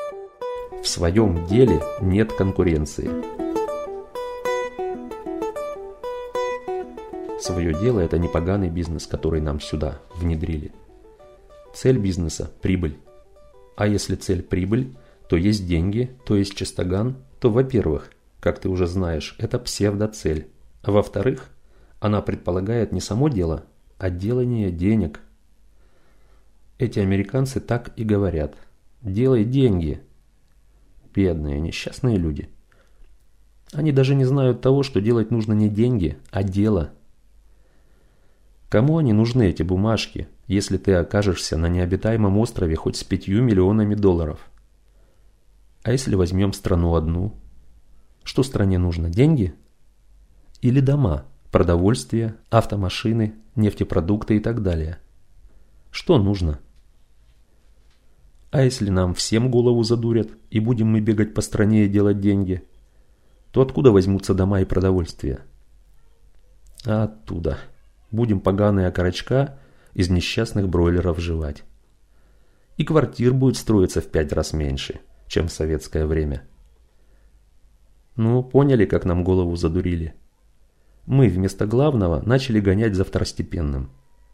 В своем деле нет конкуренции. Свое дело – это не поганый бизнес, который нам сюда внедрили. Цель бизнеса – прибыль. А если цель – прибыль, то есть деньги, то есть чистоган, то, во-первых, как ты уже знаешь, это псевдоцель. А во-вторых, она предполагает не само дело, а делание денег. Эти американцы так и говорят: делай деньги. Бедные, несчастные люди. Они даже не знают того, что делать нужно не деньги, а дело. Кому они нужны, эти бумажки, если ты окажешься на необитаемом острове хоть с 5 миллионами долларов? А если возьмем страну одну? Что стране нужно? Деньги? Или дома, продовольствие, автомашины, нефтепродукты и так далее? Что нужно? А если нам всем голову задурят, и будем мы бегать по стране и делать деньги, то откуда возьмутся дома и продовольствие? А оттуда. Будем поганые окорочка из несчастных бройлеров жевать. И квартир будет строиться в 5 раз меньше, чем в советское время. Ну, поняли, как нам голову задурили? Мы вместо главного начали гонять за второстепенным.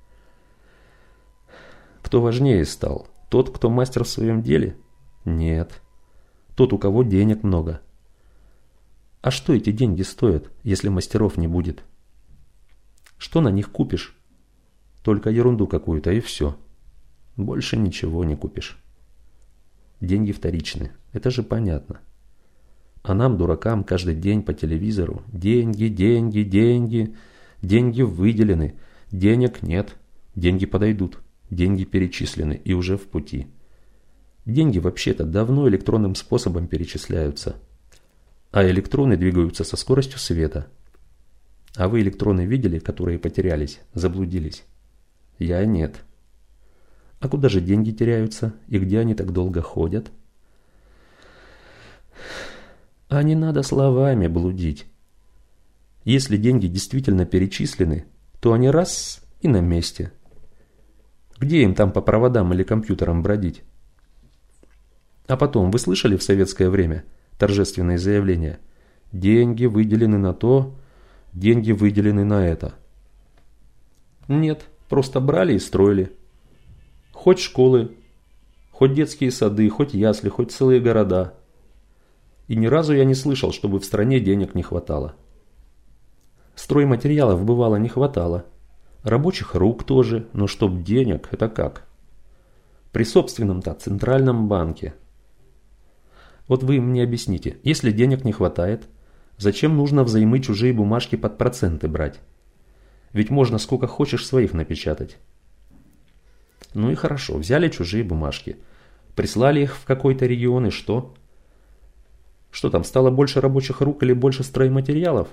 Кто важнее стал? Тот, кто мастер в своем деле? Нет. Тот, у кого денег много. А что эти деньги стоят, если мастеров не будет? Что на них купишь? Только ерунду какую-то и все. Больше ничего не купишь. Деньги вторичны, это же понятно. А нам, дуракам, каждый день по телевизору: деньги, деньги, деньги, деньги выделены, денег нет, деньги подойдут, деньги перечислены и уже в пути. Деньги вообще-то давно электронным способом перечисляются, а электроны двигаются со скоростью света. А вы электроны видели, которые потерялись, заблудились? Я нет. А куда же деньги теряются и где они так долго ходят? А не надо словами блудить. Если деньги действительно перечислены, то они раз и на месте. Где им там по проводам или компьютерам бродить? А потом, вы слышали в советское время торжественные заявления: деньги выделены на то, деньги выделены на это? Нет, просто брали и строили. Хоть школы, хоть детские сады, хоть ясли, хоть целые города. И ни разу я не слышал, чтобы в стране денег не хватало. Стройматериалов бывало не хватало. Рабочих рук тоже, но чтоб денег, это как? При собственном-то центральном банке. Вот вы мне объясните, если денег не хватает, зачем нужно взаймы чужие бумажки под проценты брать? Ведь можно сколько хочешь своих напечатать. Ну и хорошо, взяли чужие бумажки, прислали их в какой-то регион, и что? Что там, стало больше рабочих рук или больше стройматериалов?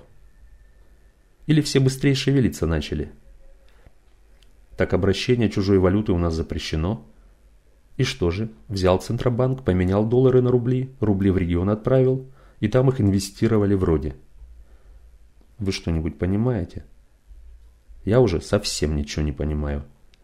Или все быстрее шевелиться начали? Так обращение чужой валюты у нас запрещено. И что же, взял Центробанк, поменял доллары на рубли, рубли в регион отправил, и там их инвестировали вроде. Вы что-нибудь понимаете? Я уже совсем ничего не понимаю.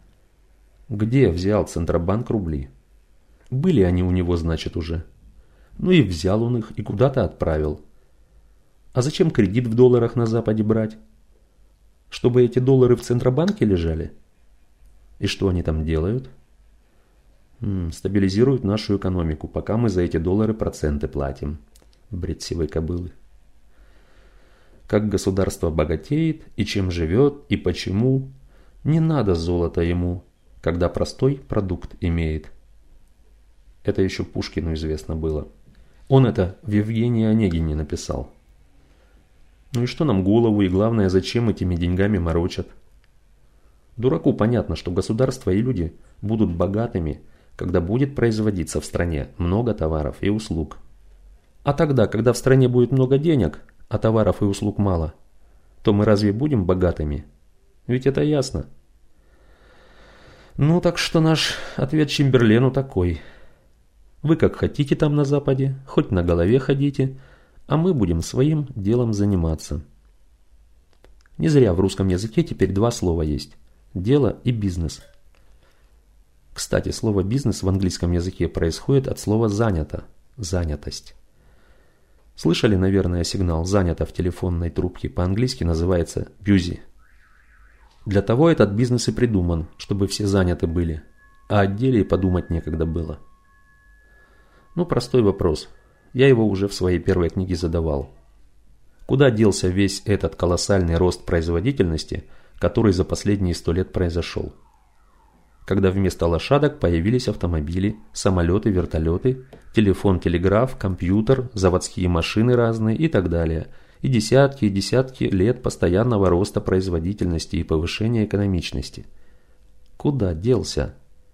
Где взял Центробанк рубли? Были они у него, значит, уже. Ну и взял он их и куда-то отправил. А зачем кредит в долларах на Западе брать? Чтобы эти доллары в Центробанке лежали? И что они там делают? Стабилизируют нашу экономику, пока мы за эти доллары проценты платим. Бред сивой кобылы. Как государство богатеет, и чем живет, и почему, не надо золота ему, когда простой продукт имеет. Это еще Пушкину известно было. Он это в Евгении Онегине написал. Ну и что нам голову, и главное, зачем этими деньгами морочат? Дураку понятно, что государство и люди будут богатыми, когда будет производиться в стране много товаров и услуг. А тогда, когда в стране будет много денег, а товаров и услуг мало, то мы разве будем богатыми? Ведь это ясно. Ну так что наш ответ Чемберлену такой: вы как хотите там на Западе, хоть на голове ходите, а мы будем своим делом заниматься. Не зря в русском языке теперь два слова есть: дело и бизнес. Кстати, слово «бизнес» в английском языке происходит от слова «занято» – занятость. Слышали, наверное, сигнал «занято» в телефонной трубке, по-английски называется «busy». Для того этот бизнес и придуман, чтобы все заняты были, а о деле и подумать некогда было. Ну, простой вопрос. Я его уже в своей первой книге задавал. Куда делся весь этот колоссальный рост производительности, который за последние 100 лет произошел? Когда вместо лошадок появились автомобили, самолеты, вертолеты, телефон, телеграф, компьютер, заводские машины разные и так далее. И десятки лет постоянного роста производительности и повышения экономичности. Куда делся?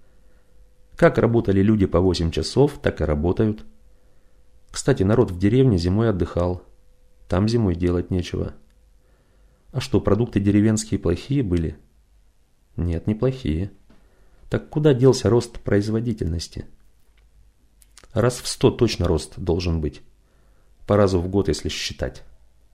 Как работали люди по 8 часов, так и работают. Кстати, народ в деревне зимой отдыхал. Там зимой делать нечего. А что, продукты деревенские плохие были? Нет, не плохие. Так куда делся рост производительности? Раз в 100 точно рост должен быть. По разу в год, если считать.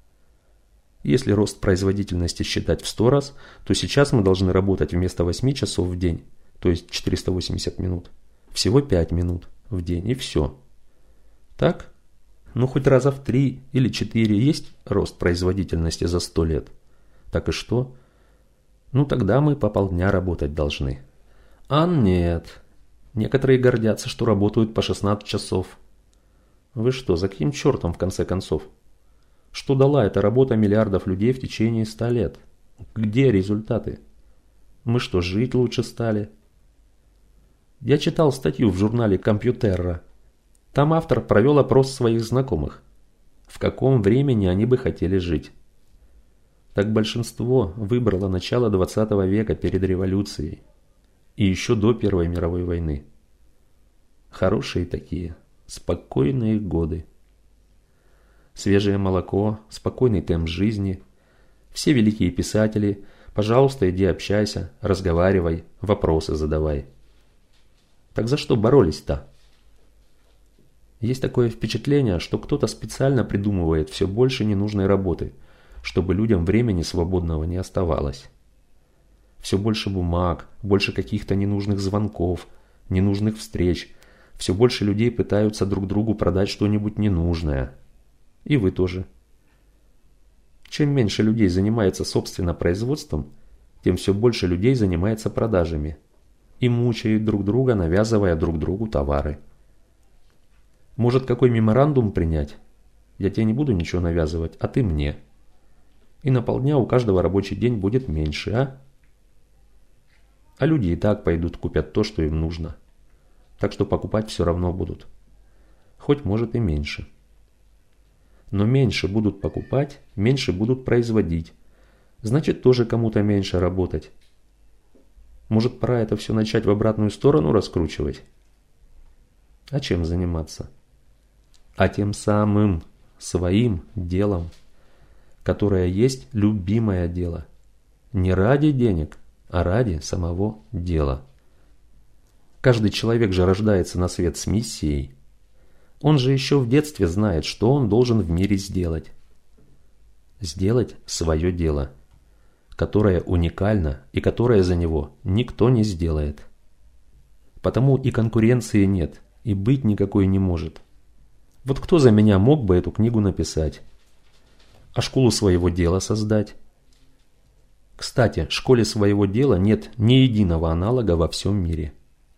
Если рост производительности считать в 100 раз, то сейчас мы должны работать вместо 8 часов в день, то есть 480 минут, всего 5 минут в день и все. Так? Ну хоть раза в 3 или 4 есть рост производительности за 100 лет. Так и что? Ну тогда мы по полдня работать должны. А нет. Некоторые гордятся, что работают по 16 часов. Вы что, за каким чертом в конце концов? Что дала эта работа миллиардов людей в течение 100 лет? Где результаты? Мы что, жить лучше стали? Я читал статью в журнале «Компьютерра». Там автор провел опрос своих знакомых. В каком времени они бы хотели жить? Так большинство выбрало начало 20 века перед революцией. И еще до Первой мировой войны. Хорошие такие, спокойные годы. Свежее молоко, спокойный темп жизни. Все великие писатели, пожалуйста, иди общайся, разговаривай, вопросы задавай. Так за что боролись-то? Есть такое впечатление, что кто-то специально придумывает все больше ненужной работы, чтобы людям времени свободного не оставалось. Все больше бумаг, больше каких-то ненужных звонков, ненужных встреч. Все больше людей пытаются друг другу продать что-нибудь ненужное. И вы тоже. Чем меньше людей занимается собственно производством, тем все больше людей занимается продажами. И мучают друг друга, навязывая друг другу товары. Может, какой меморандум принять? Я тебе не буду ничего навязывать, а ты мне. И на полдня у каждого рабочий день будет меньше, а? А люди и так пойдут купят то, что им нужно. Так что покупать все равно будут. Хоть может и меньше. Но меньше будут покупать, меньше будут производить. Значит, тоже кому-то меньше работать. Может, пора это все начать в обратную сторону раскручивать? А чем заниматься? А тем самым своим делом, которое есть любимое дело. Не ради денег, а ради самого дела. Каждый человек же рождается на свет с миссией. Он же еще в детстве знает, что он должен в мире сделать. Сделать свое дело, которое уникально и которое за него никто не сделает. Потому и конкуренции нет, и быть никакой не может. Вот кто за меня мог бы эту книгу написать? А школу своего дела создать? Кстати, школе своего дела нет ни единого аналога во всем мире.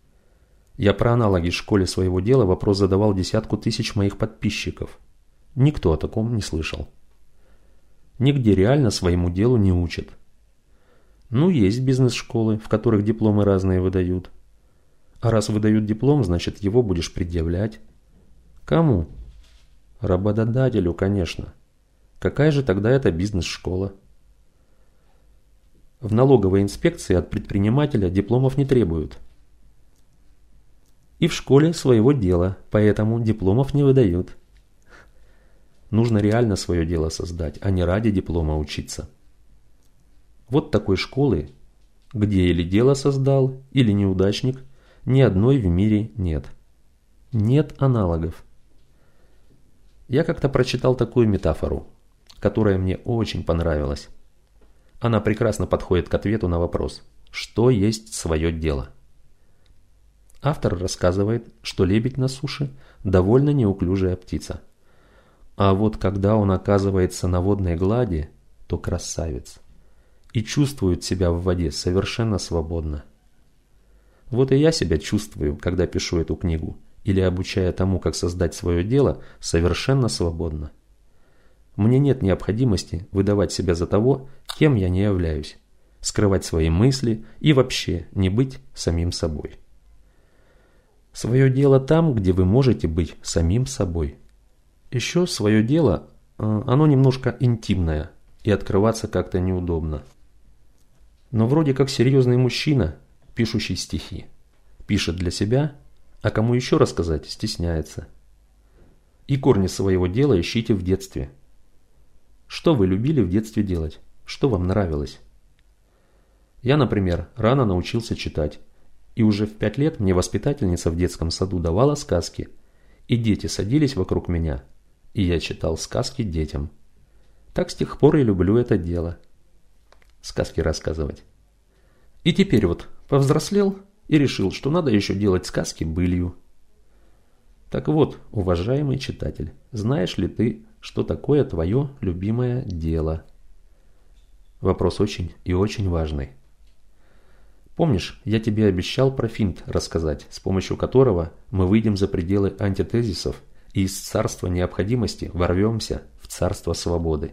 Я про аналоги школе своего дела вопрос задавал 10 000 моих подписчиков. Никто о таком не слышал. Нигде реально своему делу не учат. Ну, есть бизнес-школы, в которых дипломы разные выдают. А раз выдают диплом, значит, его будешь предъявлять. Кому? Работодателю, конечно. Какая же тогда это бизнес-школа? В налоговой инспекции от предпринимателя дипломов не требуют. И в школе своего дела, поэтому дипломов не выдают. Нужно реально свое дело создать, а не ради диплома учиться. Вот такой школы, где или дело создал, или неудачник, ни одной в мире нет. Нет аналогов. Я как-то прочитал такую метафору, которая мне очень понравилась. Она прекрасно подходит к ответу на вопрос, что есть свое дело. Автор рассказывает, что лебедь на суше довольно неуклюжая птица. А вот когда он оказывается на водной глади, то красавец. И чувствует себя в воде совершенно свободно. Вот и я себя чувствую, когда пишу эту книгу, или обучая тому, как создать свое дело, совершенно свободно. Мне нет необходимости выдавать себя за того, кем я не являюсь, скрывать свои мысли и вообще не быть самим собой. Свое дело там, где вы можете быть самим собой. Еще свое дело, оно немножко интимное, и открываться как-то неудобно. Но вроде как серьезный мужчина, пишущий стихи. Пишет для себя, а кому еще рассказать, стесняется. И корни своего дела ищите в детстве. Что вы любили в детстве делать? Что вам нравилось? Я, например, рано научился читать. И уже в 5 лет мне воспитательница в детском саду давала сказки. И дети садились вокруг меня. И я читал сказки детям. Так с тех пор и люблю это дело. Сказки рассказывать. И теперь вот повзрослел и решил, что надо еще делать сказки былью. Так вот, уважаемый читатель, знаешь ли ты, что такое твое любимое дело? Вопрос очень и очень важный. Помнишь, я тебе обещал про финт рассказать, с помощью которого мы выйдем за пределы антитезисов и из царства необходимости ворвемся в царство свободы.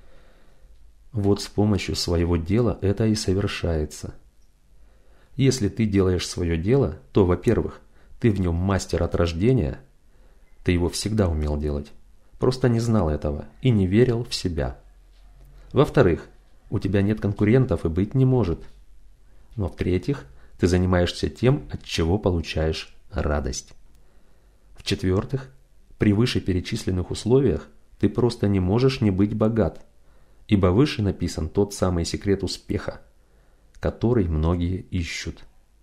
Вот с помощью своего дела это и совершается. Если ты делаешь свое дело, то, во-первых, ты в нем мастер от рождения, ты его всегда умел делать, просто не знал этого и не верил в себя. Во-вторых, у тебя нет конкурентов и быть не может. Но в-третьих, ты занимаешься тем, от чего получаешь радость. В-четвертых, при вышеперечисленных условиях ты просто не можешь не быть богат, ибо выше написан тот самый секрет успеха, который многие ищут.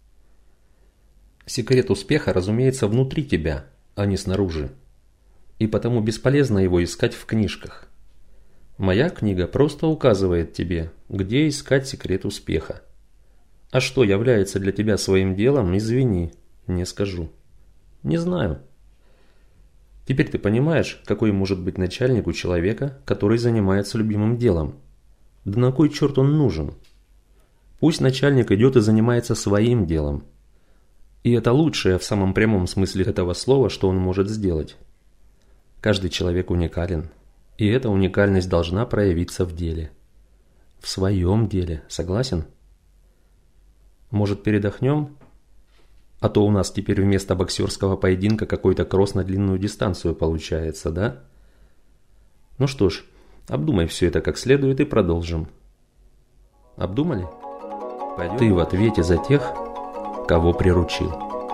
Секрет успеха, разумеется, внутри тебя, а не снаружи, и потому бесполезно его искать в книжках. Моя книга просто указывает тебе, где искать секрет успеха. А что является для тебя своим делом, извини, не скажу. Не знаю. Теперь ты понимаешь, какой может быть начальник у человека, который занимается любимым делом. Да на кой черт он нужен? Пусть начальник идет и занимается своим делом. И это лучшее в самом прямом смысле этого слова, что он может сделать. Каждый человек уникален, и эта уникальность должна проявиться в деле. В своем деле, согласен? Может, передохнем? А то у нас теперь вместо боксерского поединка какой-то кросс на длинную дистанцию получается, да? Ну что ж, обдумай все это как следует и продолжим. Обдумали? Пойдем. Ты в ответе за тех, кого приручил.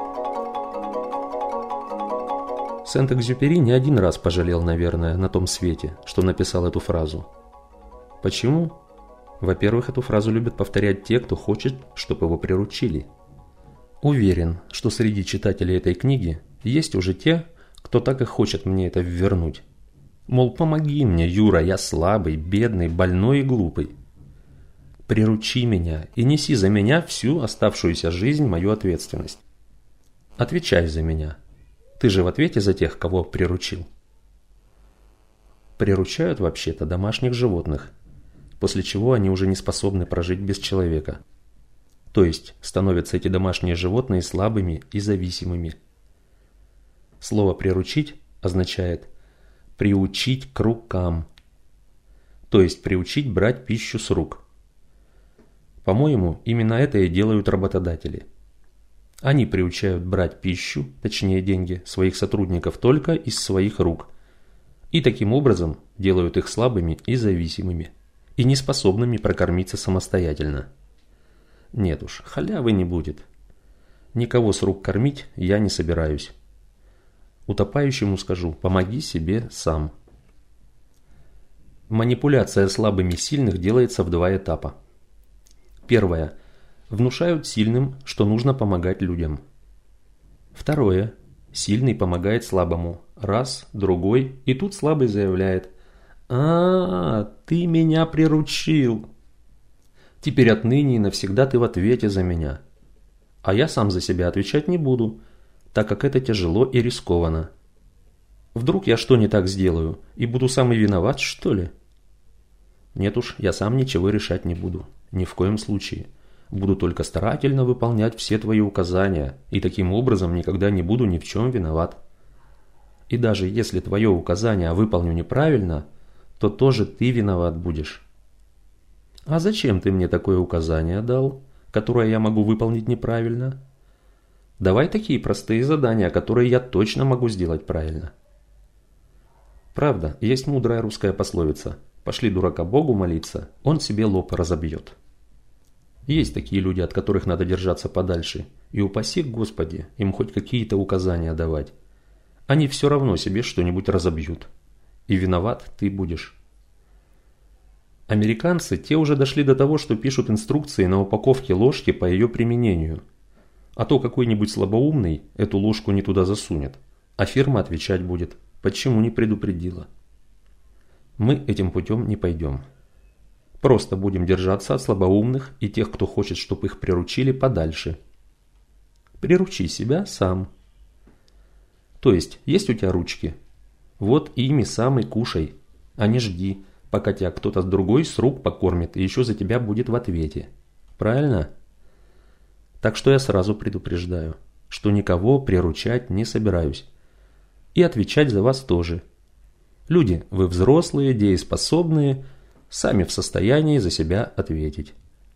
Сент-Экзюпери не один раз пожалел, наверное, на том свете, что написал эту фразу. Почему? Во-первых, эту фразу любят повторять те, кто хочет, чтобы его приручили. Уверен, что среди читателей этой книги есть уже те, кто так и хочет мне это ввернуть. Мол, помоги мне, Юра, я слабый, бедный, больной и глупый. Приручи меня и неси за меня всю оставшуюся жизнь мою ответственность. Отвечай за меня. Ты же в ответе за тех, кого приручил. Приручают вообще-то домашних животных, после чего они уже не способны прожить без человека. То есть становятся эти домашние животные слабыми и зависимыми. Слово «приручить» означает «приучить к рукам», то есть приучить брать пищу с рук. По-моему, именно это и делают работодатели. Они приучают брать пищу, точнее деньги, своих сотрудников только из своих рук, и таким образом делают их слабыми и зависимыми, и неспособными прокормиться самостоятельно. Нет уж, халявы не будет. Никого с рук кормить я не собираюсь. Утопающему скажу: помоги себе сам. Манипуляция слабыми сильных делается в 2 этапа. Первое. Внушают сильным, что нужно помогать людям. Второе. Сильный помогает слабому. Раз, другой, и тут слабый заявляет: ты меня приручил. Теперь отныне и навсегда ты в ответе за меня. а я сам за себя отвечать не буду, так как это тяжело и рискованно. Вдруг я что не так сделаю и буду сам и виноват, что ли? Нет уж, я сам ничего решать не буду, ни в коем случае. Буду только старательно выполнять все твои указания, и таким образом никогда не буду ни в чем виноват. И даже если твое указание выполню неправильно, то тоже ты виноват будешь. А зачем ты мне такое указание дал, которое я могу выполнить неправильно? Давай такие простые задания, которые я точно могу сделать правильно. Правда, есть мудрая русская пословица: «Пошли дурака Богу молиться, он себе лоб разобьет». Есть такие люди, от которых надо держаться подальше, и упаси Господи им хоть какие-то указания давать. Они все равно себе что-нибудь разобьют. И виноват ты будешь. Американцы, те уже дошли до того, что пишут инструкции на упаковке ложки по ее применению. А то какой-нибудь слабоумный эту ложку не туда засунет, а фирма отвечать будет, почему не предупредила. Мы этим путем не пойдем. Просто будем держаться от слабоумных и тех, кто хочет, чтобы их приручили, подальше. Приручи себя сам. То есть у тебя ручки? Вот ими сам и кушай, а не жди, пока тебя кто-то другой с рук покормит и еще за тебя будет в ответе. Правильно? Так что я сразу предупреждаю, что никого приручать не собираюсь. И отвечать за вас тоже. Люди, вы взрослые, дееспособные, сами в состоянии за себя ответить.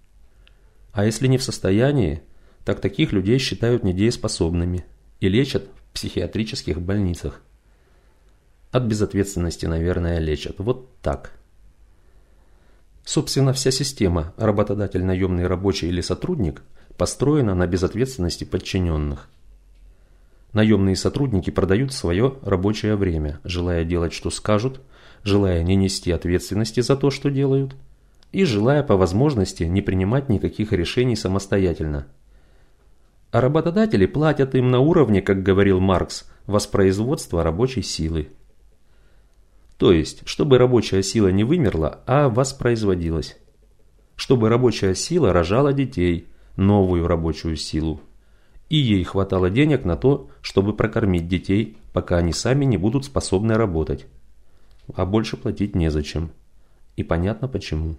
А если не в состоянии, так таких людей считают недееспособными и лечат в психиатрических больницах. От безответственности, наверное, лечат. Вот так. Собственно, вся система работодатель, наемный рабочий или сотрудник построена на безответственности подчиненных. Наемные сотрудники продают свое рабочее время, желая делать, что скажут, желая не нести ответственности за то, что делают, и желая по возможности не принимать никаких решений самостоятельно. А работодатели платят им на уровне, как говорил Маркс, воспроизводства рабочей силы. То есть, чтобы рабочая сила не вымерла, а воспроизводилась. Чтобы рабочая сила рожала детей, новую рабочую силу. И ей хватало денег на то, чтобы прокормить детей, пока они сами не будут способны работать. А больше платить незачем. И понятно почему.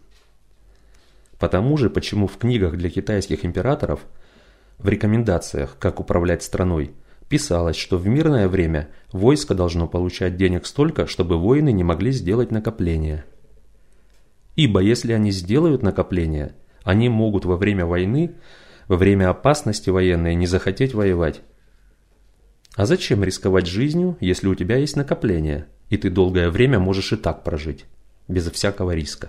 Потому же, почему в книгах для китайских императоров, в рекомендациях «Как управлять страной», писалось, что в мирное время войско должно получать денег столько, чтобы воины не могли сделать накопления. Ибо если они сделают накопления, они могут во время войны, во время опасности военной не захотеть воевать. А зачем рисковать жизнью, если у тебя есть накопления, и ты долгое время можешь и так прожить, без всякого риска?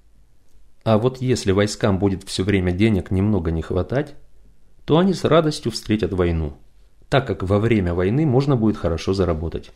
А вот если войскам будет все время денег немного не хватать, то они с радостью встретят войну, так как во время войны можно будет хорошо заработать.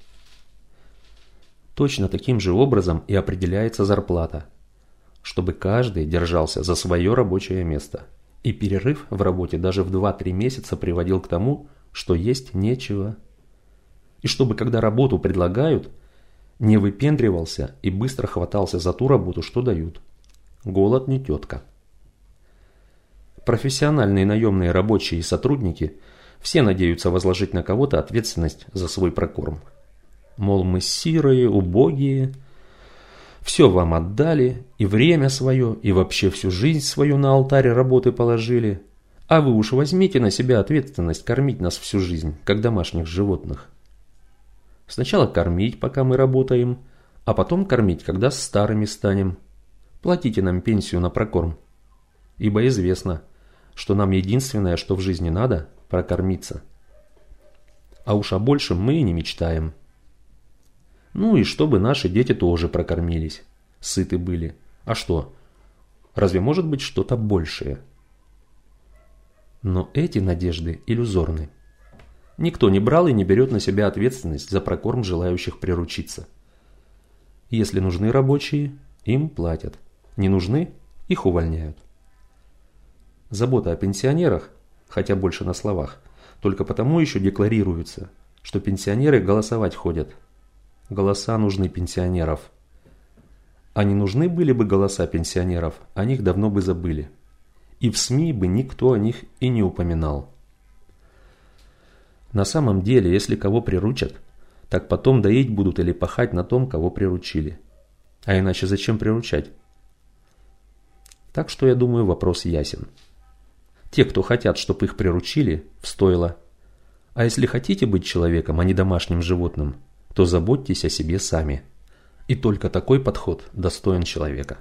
Точно таким же образом и определяется зарплата, чтобы каждый держался за свое рабочее место, и перерыв в работе даже в 2-3 месяца приводил к тому, что есть нечего. И чтобы, когда работу предлагают, не выпендривался и быстро хватался за ту работу, что дают. Голод не тетка. Профессиональные наемные рабочие и сотрудники все надеются возложить на кого-то ответственность за свой прокорм. Мол, мы сирые, убогие, все вам отдали, и время свое, и вообще всю жизнь свою на алтарь работы положили, а вы уж возьмите на себя ответственность кормить нас всю жизнь, как домашних животных. Сначала кормить, пока мы работаем, а потом кормить, когда старыми станем. Платите нам пенсию на прокорм. Ибо известно, что нам единственное, что в жизни надо, прокормиться. А уж о большем мы и не мечтаем. Ну и чтобы наши дети тоже прокормились, сыты были. А что? Разве может быть что-то большее? Но эти надежды иллюзорны. Никто не брал и не берет на себя ответственность за прокорм желающих приручиться. Если нужны рабочие, им платят. Не нужны, их увольняют. Забота о пенсионерах, хотя больше на словах, только потому еще декларируется, что пенсионеры голосовать ходят. Голоса нужны пенсионеров. А не нужны были бы голоса пенсионеров, о них давно бы забыли. И в СМИ бы никто о них и не упоминал. На самом деле, если кого приручат, так потом доить будут или пахать на том, кого приручили. А иначе зачем приручать? Так что я думаю, вопрос ясен. Те, кто хотят, чтобы их приручили, в стойло. А если хотите быть человеком, а не домашним животным, то заботьтесь о себе сами. И только такой подход достоин человека.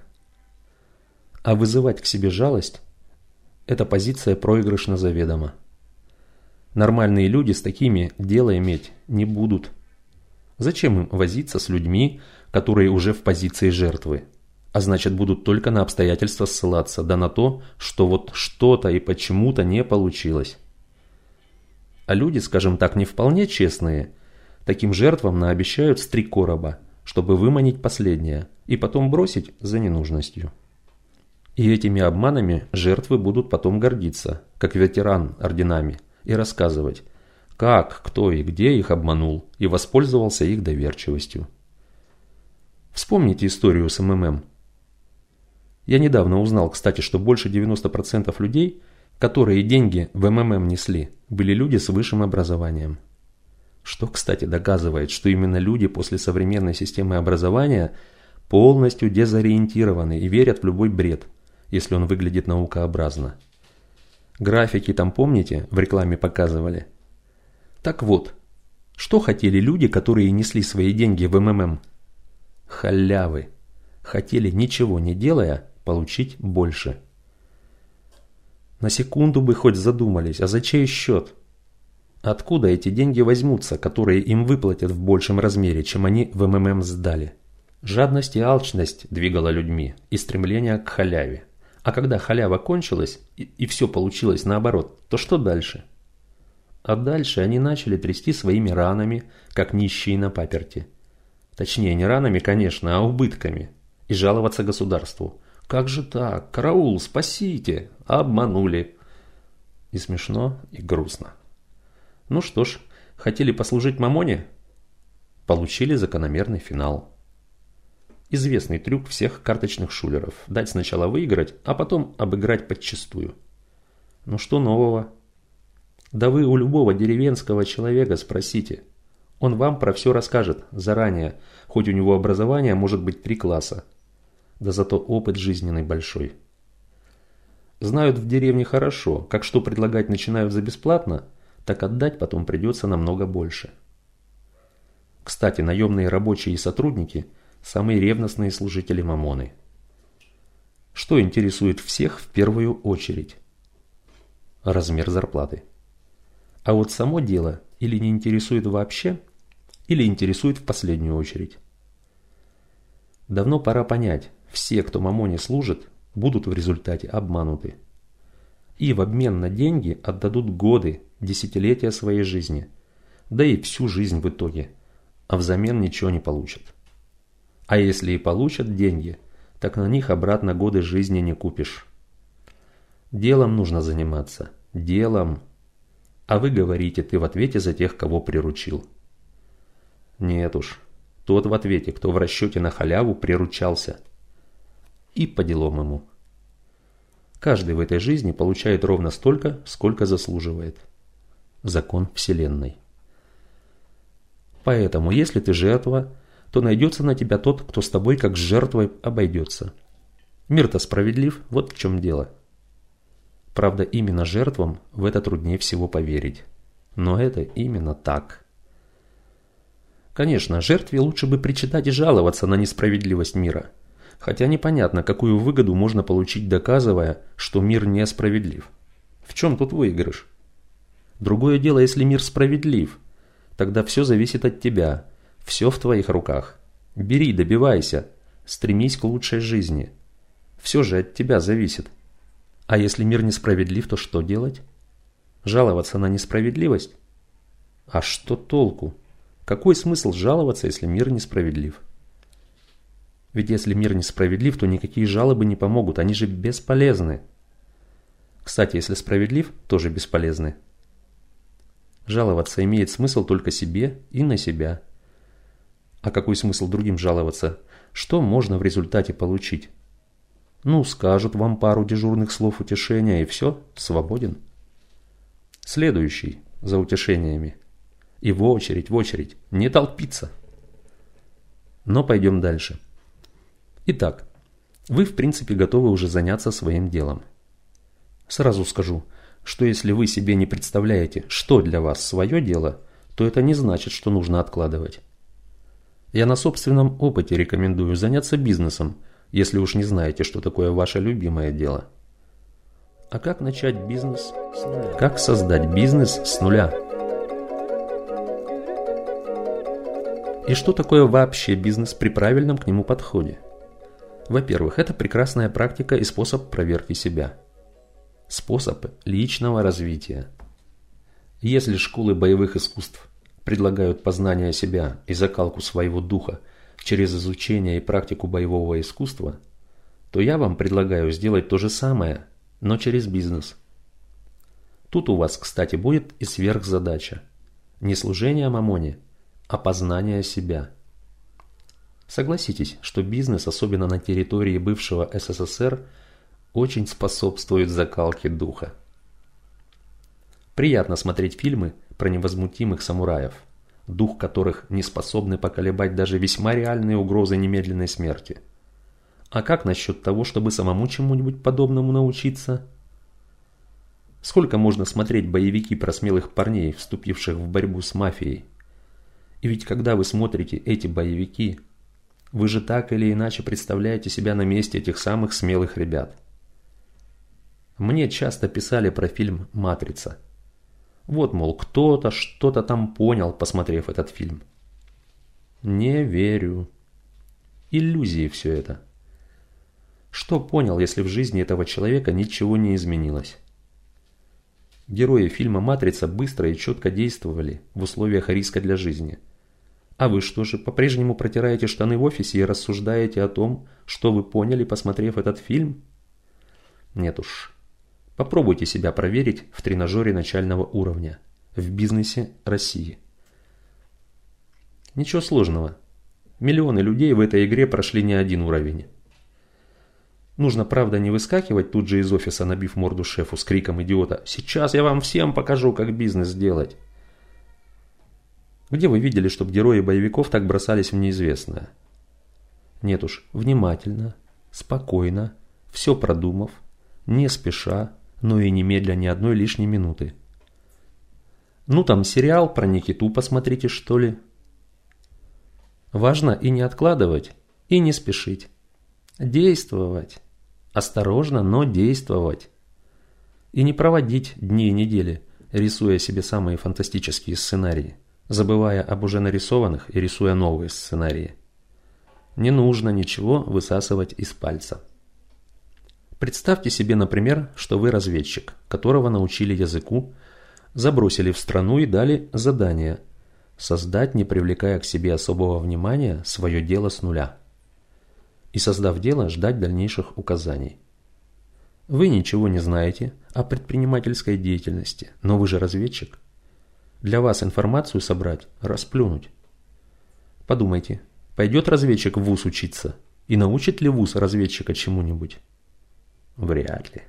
А вызывать к себе жалость – это позиция проигрышна заведомо. Нормальные люди с такими дело иметь не будут. Зачем им возиться с людьми, которые уже в позиции жертвы? А значит, будут только на обстоятельства ссылаться, да на то, что вот что-то и почему-то не получилось. А люди, скажем так, не вполне честные, таким жертвам наобещают с 3 короба, чтобы выманить последнее и потом бросить за ненужностью. И этими обманами жертвы будут потом гордиться, как ветеран орденами, и рассказывать, как, кто и где их обманул и воспользовался их доверчивостью. Вспомните историю с МММ. Я недавно узнал, кстати, что больше 90% людей, которые деньги в МММ несли, были люди с высшим образованием. Что, кстати, доказывает, что именно люди после современной системы образования полностью дезориентированы и верят в любой бред, если он выглядит наукообразно. Графики там, помните, в рекламе показывали? Так вот, что хотели люди, которые несли свои деньги в МММ? Халявы. Хотели, ничего не делая, получить больше. На секунду бы хоть задумались, а за чей счет? Откуда эти деньги возьмутся, которые им выплатят в большем размере, чем они в МММ сдали? Жадность и алчность двигала людьми, и стремление к халяве. А когда халява кончилась, и все получилось наоборот, то что дальше? А дальше они начали трясти своими ранами, как нищие на паперти. Точнее, не ранами, конечно, а убытками. И жаловаться государству. Как же так? Караул, спасите! Обманули. И смешно, и грустно. Ну что ж, хотели послужить мамоне? Получили закономерный финал. Известный трюк всех карточных шулеров. Дать сначала выиграть, а потом обыграть подчистую. Ну что нового? Да вы у любого деревенского человека спросите. Он вам про все расскажет заранее, хоть у него образование может быть 3 класса. Да зато опыт жизненный большой. Знают в деревне хорошо, как что предлагать начинают за бесплатно, так отдать потом придется намного больше. Кстати, наемные рабочие и сотрудники – самые ревностные служители мамоны. Что интересует всех в первую очередь? Размер зарплаты. А вот само дело или не интересует вообще, или интересует в последнюю очередь. Давно пора понять, все, кто мамоне служит, будут в результате обмануты. И в обмен на деньги отдадут годы, десятилетия своей жизни, да и всю жизнь в итоге, а взамен ничего не получат. А если и получат деньги, так на них обратно годы жизни не купишь. Делом нужно заниматься, делом. А вы говорите, ты в ответе за тех, кого приручил. Нет уж, тот в ответе, кто в расчете на халяву приручался. И по делам ему. Каждый в этой жизни получает ровно столько, сколько заслуживает. Закон Вселенной. Поэтому, если ты жертва, то найдется на тебя тот, кто с тобой как с жертвой обойдется. Мир-то справедлив, вот в чем дело. Правда, именно жертвам в это труднее всего поверить. Но это именно так. Конечно, жертве лучше бы причитать и жаловаться на несправедливость мира. Хотя непонятно, какую выгоду можно получить, доказывая, что мир несправедлив. В чем тут выигрыш? Другое дело, если мир справедлив. Тогда все зависит от тебя. Все в твоих руках. Бери, добивайся. Стремись к лучшей жизни. Все же от тебя зависит. А если мир несправедлив, то что делать? Жаловаться на несправедливость? А что толку? Какой смысл жаловаться, если мир несправедлив? Ведь если мир несправедлив, то никакие жалобы не помогут, они же бесполезны. Кстати, если справедлив, тоже бесполезны. Жаловаться имеет смысл только себе и на себя. А какой смысл другим жаловаться? Что можно в результате получить? Ну, скажут вам пару дежурных слов утешения, и все, свободен. Следующий за утешениями И в очередь, не толпиться. Но пойдем дальше. Итак, вы в принципе готовы уже заняться своим делом. Сразу скажу, что если вы себе не представляете, что для вас свое дело, то это не значит, что нужно откладывать. Я на собственном опыте рекомендую заняться бизнесом, если уж не знаете, что такое ваше любимое дело. А как начать бизнес с нуля? Как создать бизнес с нуля? И что такое вообще бизнес при правильном к нему подходе? Во-первых, это прекрасная практика и способ проверки себя. Способ личного развития. Если школы боевых искусств предлагают познание себя и закалку своего духа через изучение и практику боевого искусства, то я вам предлагаю сделать то же самое, но через бизнес. Тут у вас, кстати, будет и сверхзадача. Не служение мамоне, а познание себя. Согласитесь, что бизнес, особенно на территории бывшего СССР, очень способствует закалке духа. Приятно смотреть фильмы про невозмутимых самураев, дух которых не способны поколебать даже весьма реальные угрозы немедленной смерти. А как насчет того, чтобы самому чему-нибудь подобному научиться? Сколько можно смотреть боевики про смелых парней, вступивших в борьбу с мафией? И ведь когда вы смотрите эти боевики, вы же так или иначе представляете себя на месте этих самых смелых ребят. Мне часто писали про фильм «Матрица». Вот, мол, кто-то что-то там понял, посмотрев этот фильм. Не верю. Иллюзии все это. Что понял, если в жизни этого человека ничего не изменилось? Герои фильма «Матрица» быстро и четко действовали в условиях риска для жизни. А вы что же, по-прежнему протираете штаны в офисе и рассуждаете о том, что вы поняли, посмотрев этот фильм? Нет уж. Попробуйте себя проверить в тренажере начального уровня, в бизнесе России. Ничего сложного. Миллионы людей в этой игре прошли не один уровень. Нужно, правда, не выскакивать тут же из офиса, набив морду шефу с криком идиота «Сейчас я вам всем покажу, как бизнес делать». Где вы видели, чтобы герои боевиков так бросались в неизвестное? Нет уж, внимательно, спокойно, все продумав, не спеша, но и немедля ни одной лишней минуты. Ну там сериал про Никиту посмотрите, что ли. Важно и не откладывать, и не спешить. Действовать. Осторожно, но действовать. И не проводить дни и недели, рисуя себе самые фантастические сценарии, забывая об уже нарисованных и рисуя новые сценарии. Не нужно ничего высасывать из пальца. Представьте себе, например, что вы разведчик, которого научили языку, забросили в страну и дали задание – создать, не привлекая к себе особого внимания, свое дело с нуля. И создав дело, ждать дальнейших указаний. Вы ничего не знаете о предпринимательской деятельности, но вы же разведчик. Для вас информацию собрать – расплюнуть. Подумайте, пойдет разведчик в вуз учиться, и научит ли вуз разведчика чему-нибудь? Вряд ли.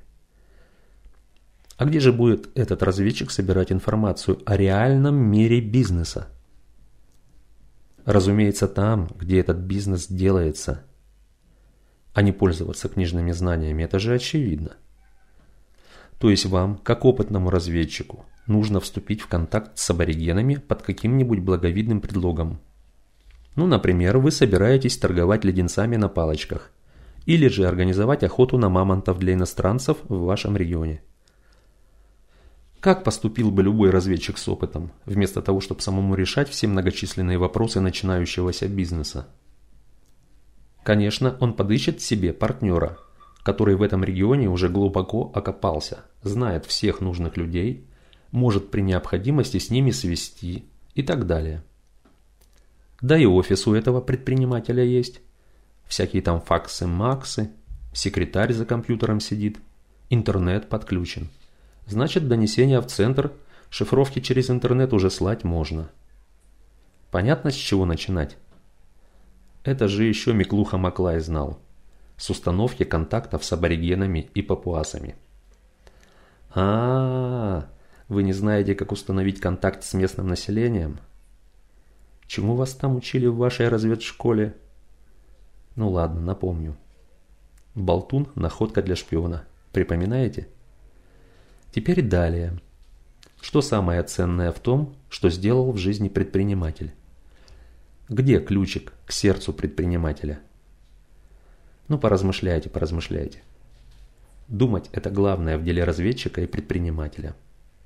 А где же будет этот разведчик собирать информацию о реальном мире бизнеса? Разумеется, там, где этот бизнес делается. А не пользоваться книжными знаниями, это же очевидно. То есть вам, как опытному разведчику, нужно вступить в контакт с аборигенами под каким-нибудь благовидным предлогом. Ну, например, вы собираетесь торговать леденцами на палочках, или же организовать охоту на мамонтов для иностранцев в вашем регионе. Как поступил бы любой разведчик с опытом, вместо того, чтобы самому решать все многочисленные вопросы начинающегося бизнеса? Конечно, он подыщет себе партнера, который в этом регионе уже глубоко окопался, знает всех нужных людей, может при необходимости с ними свести и так далее. Да и офис у этого предпринимателя есть. Всякие там факсы-максы, секретарь за компьютером сидит, интернет подключен. Значит, донесения в центр, шифровки через интернет уже слать можно. Понятно, с чего начинать? Это же еще Миклуха Маклай знал. С установки контактов с аборигенами и папуасами. Вы не знаете, как установить контакт с местным населением? Чему вас там учили в вашей разведшколе? Ну ладно, напомню. Болтун – находка для шпиона. Припоминаете? Теперь далее. Что самое ценное в том, что сделал в жизни предприниматель? Где ключик к сердцу предпринимателя? Ну, поразмышляйте, поразмышляйте. Думать – это главное в деле разведчика и предпринимателя.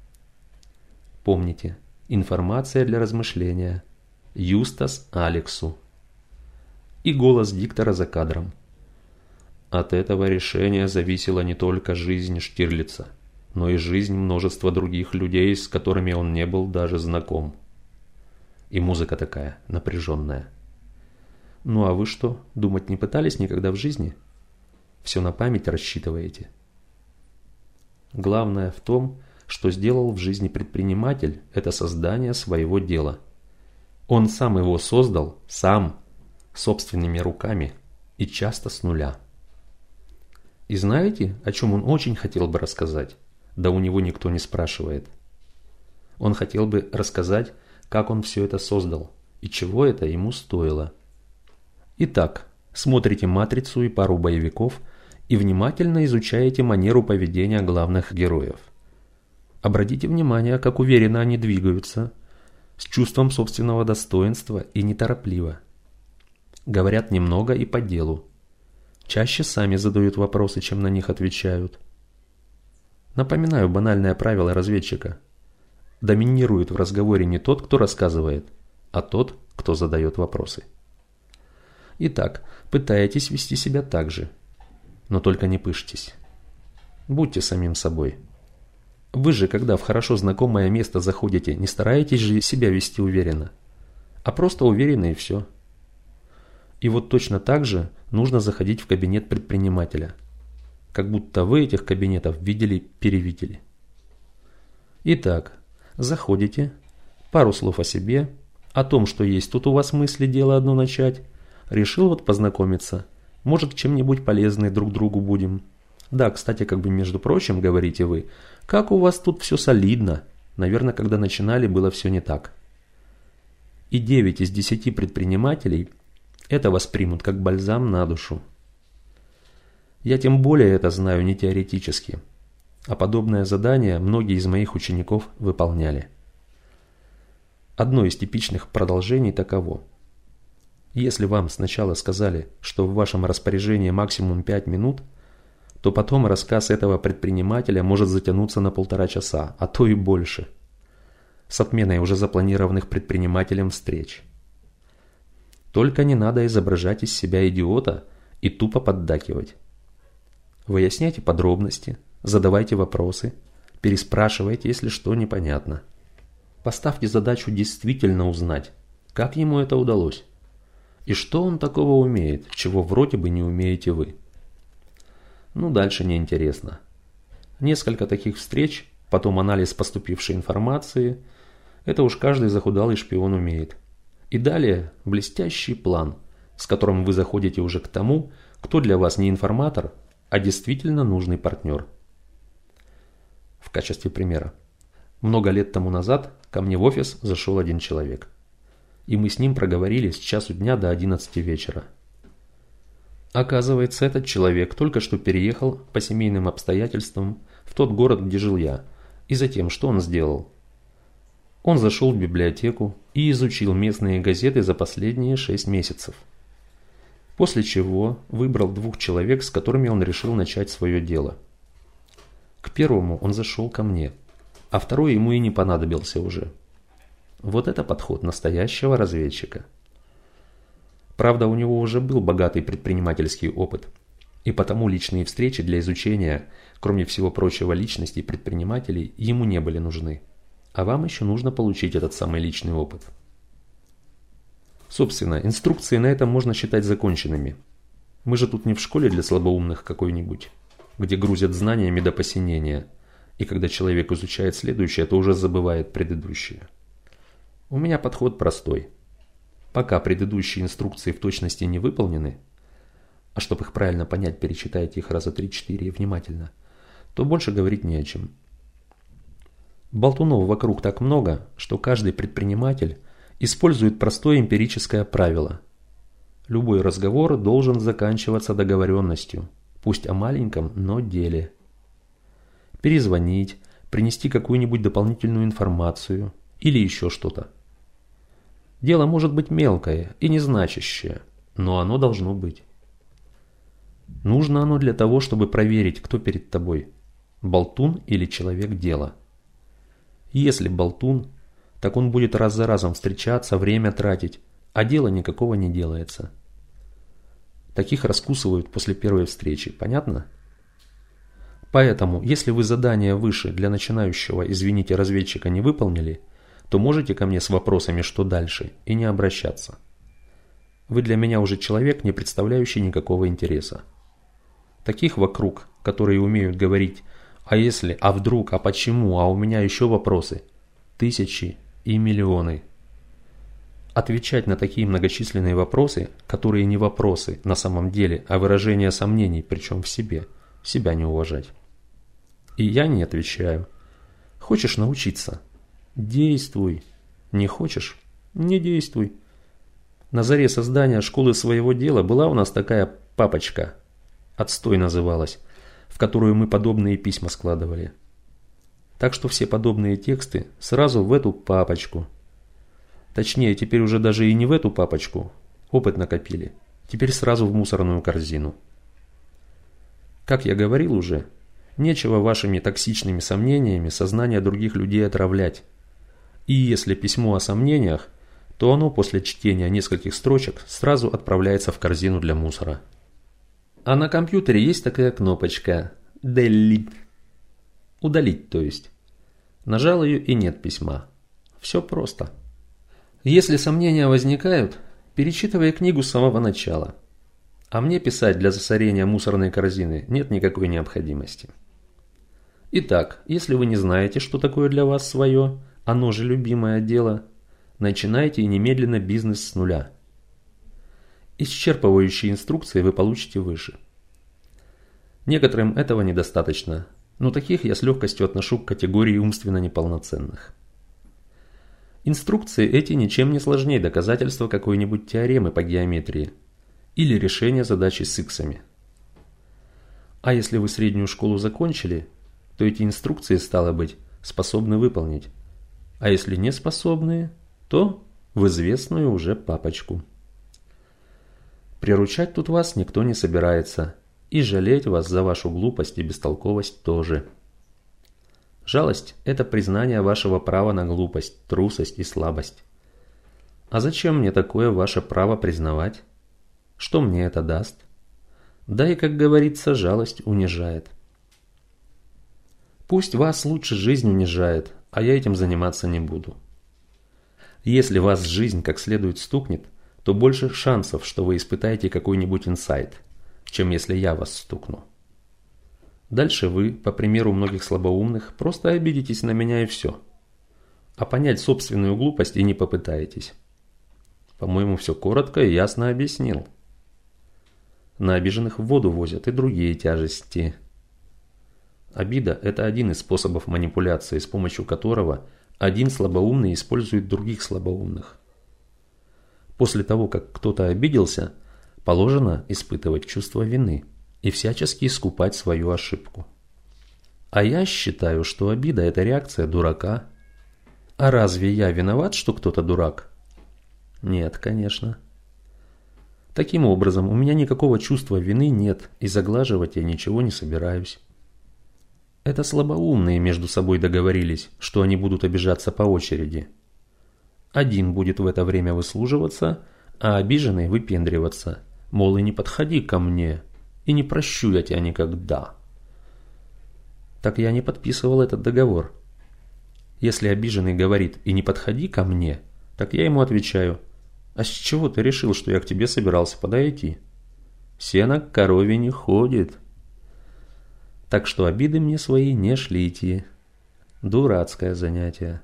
Помните, информация для размышления. Юстас Алексу. И голос диктора за кадром. От этого решения зависела не только жизнь Штирлица, но и жизнь множества других людей, с которыми он не был даже знаком. И музыка такая, напряженная. Ну а вы что, думать не пытались никогда в жизни? Все на память рассчитываете? Главное в том, что сделал в жизни предприниматель, это создание своего дела. Он сам его создал, сам, собственными руками и часто с нуля. И знаете, о чем он очень хотел бы рассказать? Да у него никто не спрашивает. Он хотел бы рассказать, как он все это создал и чего это ему стоило. Итак, смотрите «Матрицу» и пару боевиков и внимательно изучаете манеру поведения главных героев. Обратите внимание, как уверенно они двигаются, с чувством собственного достоинства и неторопливо. Говорят немного и по делу. Чаще сами задают вопросы, чем на них отвечают. Напоминаю банальное правило разведчика. Доминирует в разговоре не тот, кто рассказывает, а тот, кто задает вопросы. Итак, пытаетесь вести себя так же, но только не пышьтесь. Будьте самим собой. Вы же, когда в хорошо знакомое место заходите, не стараетесь же себя вести уверенно, а просто уверенно и все. И вот точно так же нужно заходить в кабинет предпринимателя, как будто вы этих кабинетов видели-перевидели. Итак, заходите, пару слов о себе, о том, что есть тут у вас мысли дело одно начать, решил вот познакомиться, может чем-нибудь полезный друг другу будем. Да, кстати, как бы между прочим, говорите вы, как у вас тут все солидно, наверное, когда начинали, было все не так. И 9 из 10 предпринимателей это воспримут как бальзам на душу. Я тем более это знаю не теоретически, а подобное задание многие из моих учеников выполняли. Одно из типичных продолжений таково. Если вам сначала сказали, что в вашем распоряжении максимум 5 минут, то потом рассказ этого предпринимателя может затянуться на 1,5 часа, а то и больше, с отменой уже запланированных предпринимателем встреч. Только не надо изображать из себя идиота и тупо поддакивать. Выясняйте подробности, задавайте вопросы, переспрашивайте, если что непонятно. Поставьте задачу действительно узнать, как ему это удалось, и что он такого умеет, чего вроде бы не умеете вы. Ну, дальше неинтересно. Несколько таких встреч, потом анализ поступившей информации, это уж каждый захудалый шпион умеет. И далее блестящий план, с которым вы заходите уже к тому, кто для вас не информатор, а действительно нужный партнер. В качестве примера. Много лет тому назад ко мне в офис зашел один человек. И мы с ним проговорили с часу дня до 11 вечера. Оказывается, этот человек только что переехал по семейным обстоятельствам в тот город, где жил я. И затем, что он сделал? Он зашел в библиотеку и изучил местные газеты за последние 6 месяцев. После чего выбрал 2 человек, с которыми он решил начать свое дело. К первому он зашел ко мне, а второй ему и не понадобился уже. Вот это подход настоящего разведчика. Правда, у него уже был богатый предпринимательский опыт, и потому личные встречи для изучения, кроме всего прочего, личностей предпринимателей ему не были нужны. А вам еще нужно получить этот самый личный опыт. Собственно, инструкции на этом можно считать законченными. Мы же тут не в школе для слабоумных какой-нибудь, где грузят знаниями до посинения, и когда человек изучает следующее, то уже забывает предыдущее. У меня подход простой. Пока предыдущие инструкции в точности не выполнены, а чтобы их правильно понять, перечитайте их раза 3-4 внимательно, то больше говорить не о чем. Болтунов вокруг так много, что каждый предприниматель использует простое эмпирическое правило. Любой разговор должен заканчиваться договоренностью, пусть о маленьком, но деле. Перезвонить, принести какую-нибудь дополнительную информацию или еще что-то. Дело может быть мелкое и незначащее, но оно должно быть. Нужно оно для того, чтобы проверить, кто перед тобой – болтун или человек дела. Если болтун, так он будет раз за разом встречаться, время тратить, а дела никакого не делается. Таких раскусывают после первой встречи, понятно? Поэтому, если вы задание выше для начинающего, извините, разведчика не выполнили, то можете ко мне с вопросами, что дальше, и не обращаться. Вы для меня уже человек, не представляющий никакого интереса. Таких вокруг, которые умеют говорить «а если», «а вдруг», «а почему», «а у меня еще вопросы» тысячи и миллионы. Отвечать на такие многочисленные вопросы, которые не вопросы на самом деле, а выражение сомнений, причем в себе, себя не уважать. И я не отвечаю. Хочешь научиться? Действуй. Не хочешь? Не действуй. На заре создания школы своего дела была у нас такая папочка, «Отстой» называлась, в которую мы подобные письма складывали. Так что все подобные тексты сразу в эту папочку. Точнее, теперь уже даже и не в эту папочку, опыт накопили, теперь сразу в мусорную корзину. Как я говорил уже, нечего вашими токсичными сомнениями сознание других людей отравлять. И если письмо о сомнениях, то оно после чтения нескольких строчек сразу отправляется в корзину для мусора. А на компьютере есть такая кнопочка «Delete». Удалить, то есть. Нажал ее и нет письма. Все просто. Если сомнения возникают, перечитывай книгу с самого начала. А мне писать для засорения мусорной корзины нет никакой необходимости. Итак, если вы не знаете, что такое для вас свое, оно же любимое дело, начинайте немедленно бизнес с нуля. Исчерпывающие инструкции вы получите выше. Некоторым этого недостаточно, но таких я с легкостью отношу к категории умственно неполноценных. Инструкции эти ничем не сложнее доказательства какой-нибудь теоремы по геометрии или решения задачи с иксами. А если вы среднюю школу закончили, то эти инструкции, стало быть, способны выполнить. А если не способны, то в известную уже папочку. Приручать тут вас никто не собирается, и жалеть вас за вашу глупость и бестолковость тоже. Жалость – это признание вашего права на глупость, трусость и слабость. А зачем мне такое ваше право признавать? Что мне это даст? Да и, как говорится, жалость унижает. Пусть вас лучше жизнь унижает, а я этим заниматься не буду. Если вас жизнь как следует стукнет, то больше шансов, что вы испытаете какой-нибудь инсайт, чем если я вас стукну. Дальше вы, по примеру многих слабоумных, просто обидитесь на меня и все. А понять собственную глупость и не попытаетесь. По-моему, все коротко и ясно объяснил. На обиженных в воду возят и другие тяжести. Обида – это один из способов манипуляции, с помощью которого один слабоумный использует других слабоумных. После того, как кто-то обиделся, положено испытывать чувство вины и всячески искупать свою ошибку. А я считаю, что обида – это реакция дурака. А разве я виноват, что кто-то дурак? Нет, конечно. Таким образом, у меня никакого чувства вины нет, и заглаживать я ничего не собираюсь. Это слабоумные между собой договорились, что они будут обижаться по очереди. Один будет в это время выслуживаться, а обиженный выпендриваться, мол, и не подходи ко мне, и не прощу я тебя никогда. Так я не подписывал этот договор. Если обиженный говорит «и не подходи ко мне», так я ему отвечаю: «А с чего ты решил, что я к тебе собирался подойти? Сено к корове не ходит». Так что обиды мне свои не шлите. Дурацкое занятие.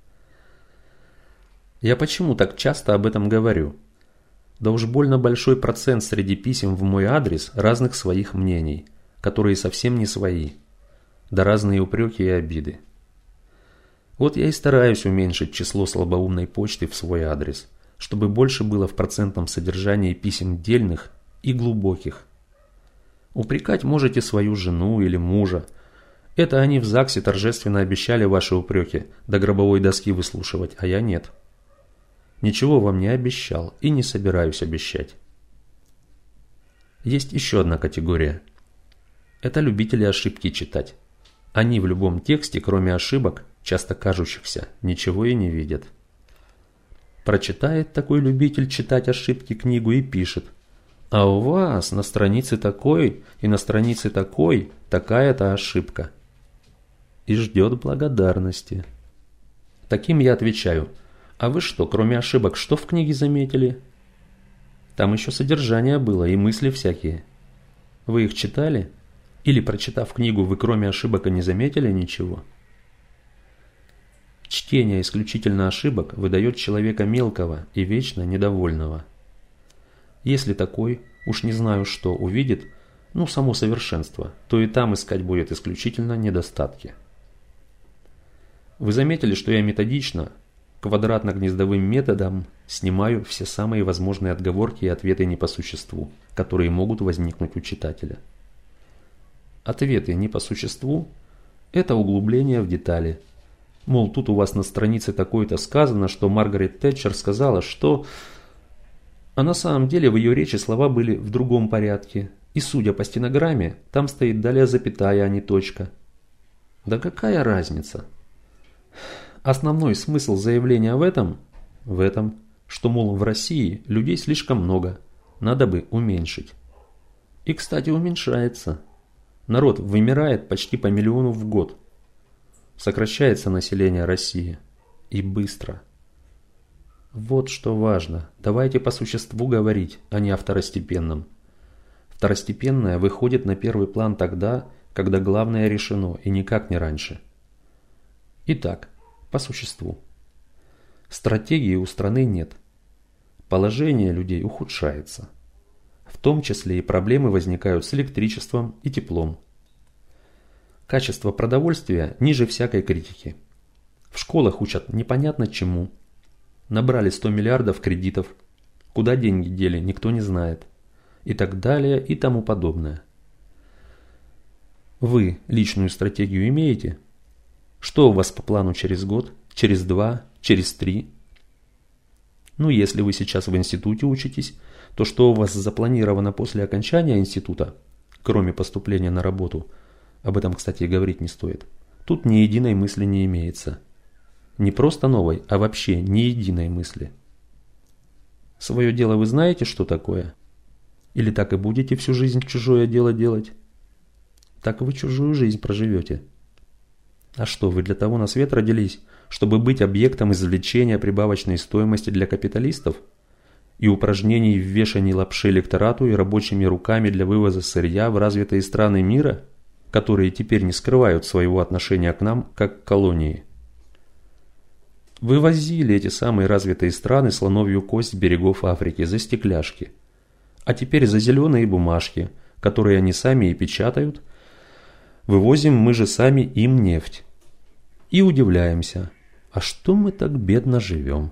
Я почему так часто об этом говорю? Да уж больно большой процент среди писем в мой адрес разных своих мнений, которые совсем не свои, да разные упреки и обиды. Вот я и стараюсь уменьшить число слабоумной почты в свой адрес, чтобы больше было в процентном содержании писем дельных и глубоких. Упрекать можете свою жену или мужа. Это они в ЗАГСе торжественно обещали ваши упреки до гробовой доски выслушивать, а я нет. Ничего вам не обещал и не собираюсь обещать. Есть еще одна категория. Это любители ошибки читать. Они в любом тексте, кроме ошибок, часто кажущихся, ничего и не видят. Прочитает такой любитель читать ошибки книгу и пишет: а у вас на странице такой и на странице такой такая-то ошибка. И ждет благодарности. Таким я отвечаю: а вы что, кроме ошибок, что в книге заметили? Там еще содержание было и мысли всякие. Вы их читали? Или, прочитав книгу, вы кроме ошибок и не заметили ничего? Чтение исключительно ошибок выдает человека мелкого и вечно недовольного. Если такой, уж не знаю что, увидит, само совершенство, то и там искать будет исключительно недостатки. Вы заметили, что я методично, квадратно-гнездовым методом снимаю все самые возможные отговорки и ответы не по существу, которые могут возникнуть у читателя. Ответы не по существу – это углубление в детали. Мол, тут у вас на странице такой-то сказано, что Маргарет Тэтчер сказала, что… А на самом деле в ее речи слова были в другом порядке. И судя по стенограмме, там стоит далее запятая, а не точка. Да какая разница? Основной смысл заявления в этом, что, мол, в России людей слишком много, надо бы уменьшить. И, кстати, уменьшается. Народ вымирает почти по миллиону в год. Сокращается население России. И быстро. Вот что важно. Давайте по существу говорить, а не о второстепенном. Второстепенное выходит на первый план тогда, когда главное решено, и никак не раньше. Итак, по существу. Стратегии у страны нет. Положение людей ухудшается. В том числе и проблемы возникают с электричеством и теплом. Качество продовольствия ниже всякой критики. В школах учат непонятно чему. Набрали 100 миллиардов кредитов. Куда деньги дели, никто не знает. И так далее, и тому подобное. Вы личную стратегию имеете? Что у вас по плану через год, через 2, через 3? Если вы сейчас в институте учитесь, то что у вас запланировано после окончания института, кроме поступления на работу, об этом, кстати, и говорить не стоит, тут ни единой мысли не имеется. Не просто новой, а вообще ни единой мысли. Свое дело вы знаете, что такое? Или так и будете всю жизнь чужое дело делать? Так вы чужую жизнь проживете. А что, вы для того на свет родились, чтобы быть объектом извлечения прибавочной стоимости для капиталистов? И упражнений в вешании лапши электорату и рабочими руками для вывоза сырья в развитые страны мира, которые теперь не скрывают своего отношения к нам, как к колонии? Вывозили эти самые развитые страны слоновью кость с берегов Африки за стекляшки. А теперь за зеленые бумажки, которые они сами и печатают, вывозим мы же сами им нефть. И удивляемся, а что мы так бедно живем?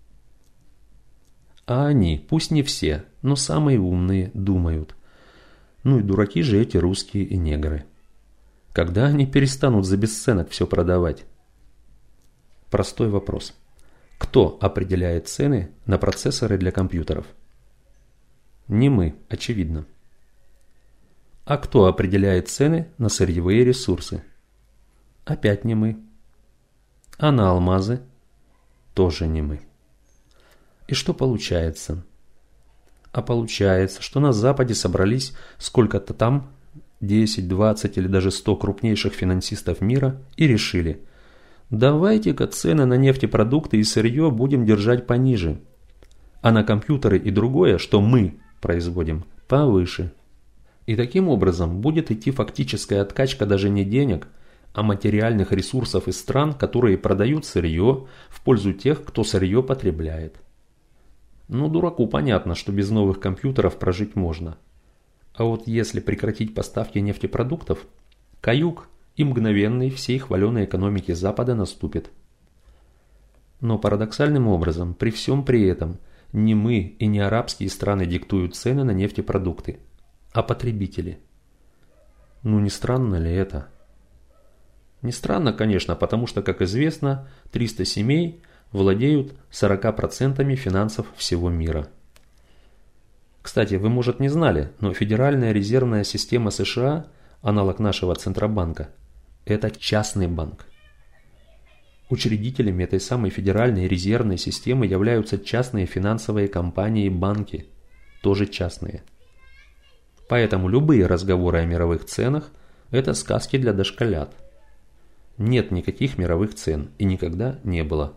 А они, пусть не все, но самые умные, думают. И дураки же эти русские и негры. Когда они перестанут за бесценок все продавать? Простой вопрос. Кто определяет цены на процессоры для компьютеров? Не мы, очевидно. А кто определяет цены на сырьевые ресурсы? Опять не мы. А на алмазы? Тоже не мы. И что получается? А получается, что на Западе собрались сколько-то там, 10, 20 или даже 100 крупнейших финансистов мира и решили: давайте-ка цены на нефтепродукты и сырье будем держать пониже, а на компьютеры и другое, что мы производим, повыше. И таким образом будет идти фактическая откачка даже не денег, а материальных ресурсов из стран, которые продают сырье в пользу тех, кто сырье потребляет. Дураку понятно, что без новых компьютеров прожить можно. А вот если прекратить поставки нефтепродуктов, каюк и мгновенный всей хваленой экономики Запада наступит. Но парадоксальным образом, при всем при этом, не мы и не арабские страны диктуют цены на нефтепродукты, а потребители. Ну не странно ли это? Не странно, конечно, потому что, как известно, 300 семей владеют 40% финансов всего мира. Кстати, вы, может, не знали, но Федеральная резервная система США, аналог нашего Центробанка, это частный банк. Учредителями этой самой Федеральной резервной системы являются частные финансовые компании и банки, тоже частные. Поэтому любые разговоры о мировых ценах – это сказки для дошколят. Нет никаких мировых цен и никогда не было.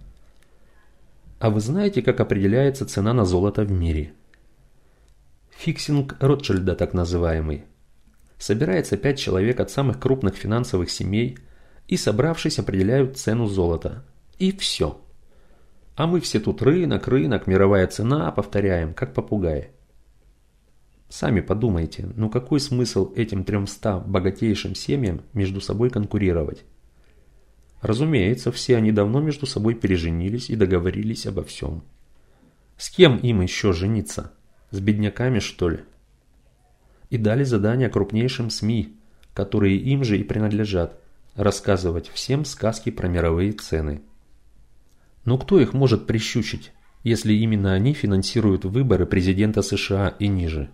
А вы знаете, как определяется цена на золото в мире? Фиксинг Ротшильда, так называемый. Собирается 5 человек от самых крупных финансовых семей и, собравшись, определяют цену золота. И все. А мы все тут рынок, мировая цена, повторяем, как попугаи. Сами подумайте, ну какой смысл этим 300 богатейшим семьям между собой конкурировать? Разумеется, все они давно между собой переженились и договорились обо всем. С кем им еще жениться? С бедняками, что ли? И дали задание крупнейшим СМИ, которые им же и принадлежат, рассказывать всем сказки про мировые цены. Но кто их может прищучить, если именно они финансируют выборы президента США и ниже?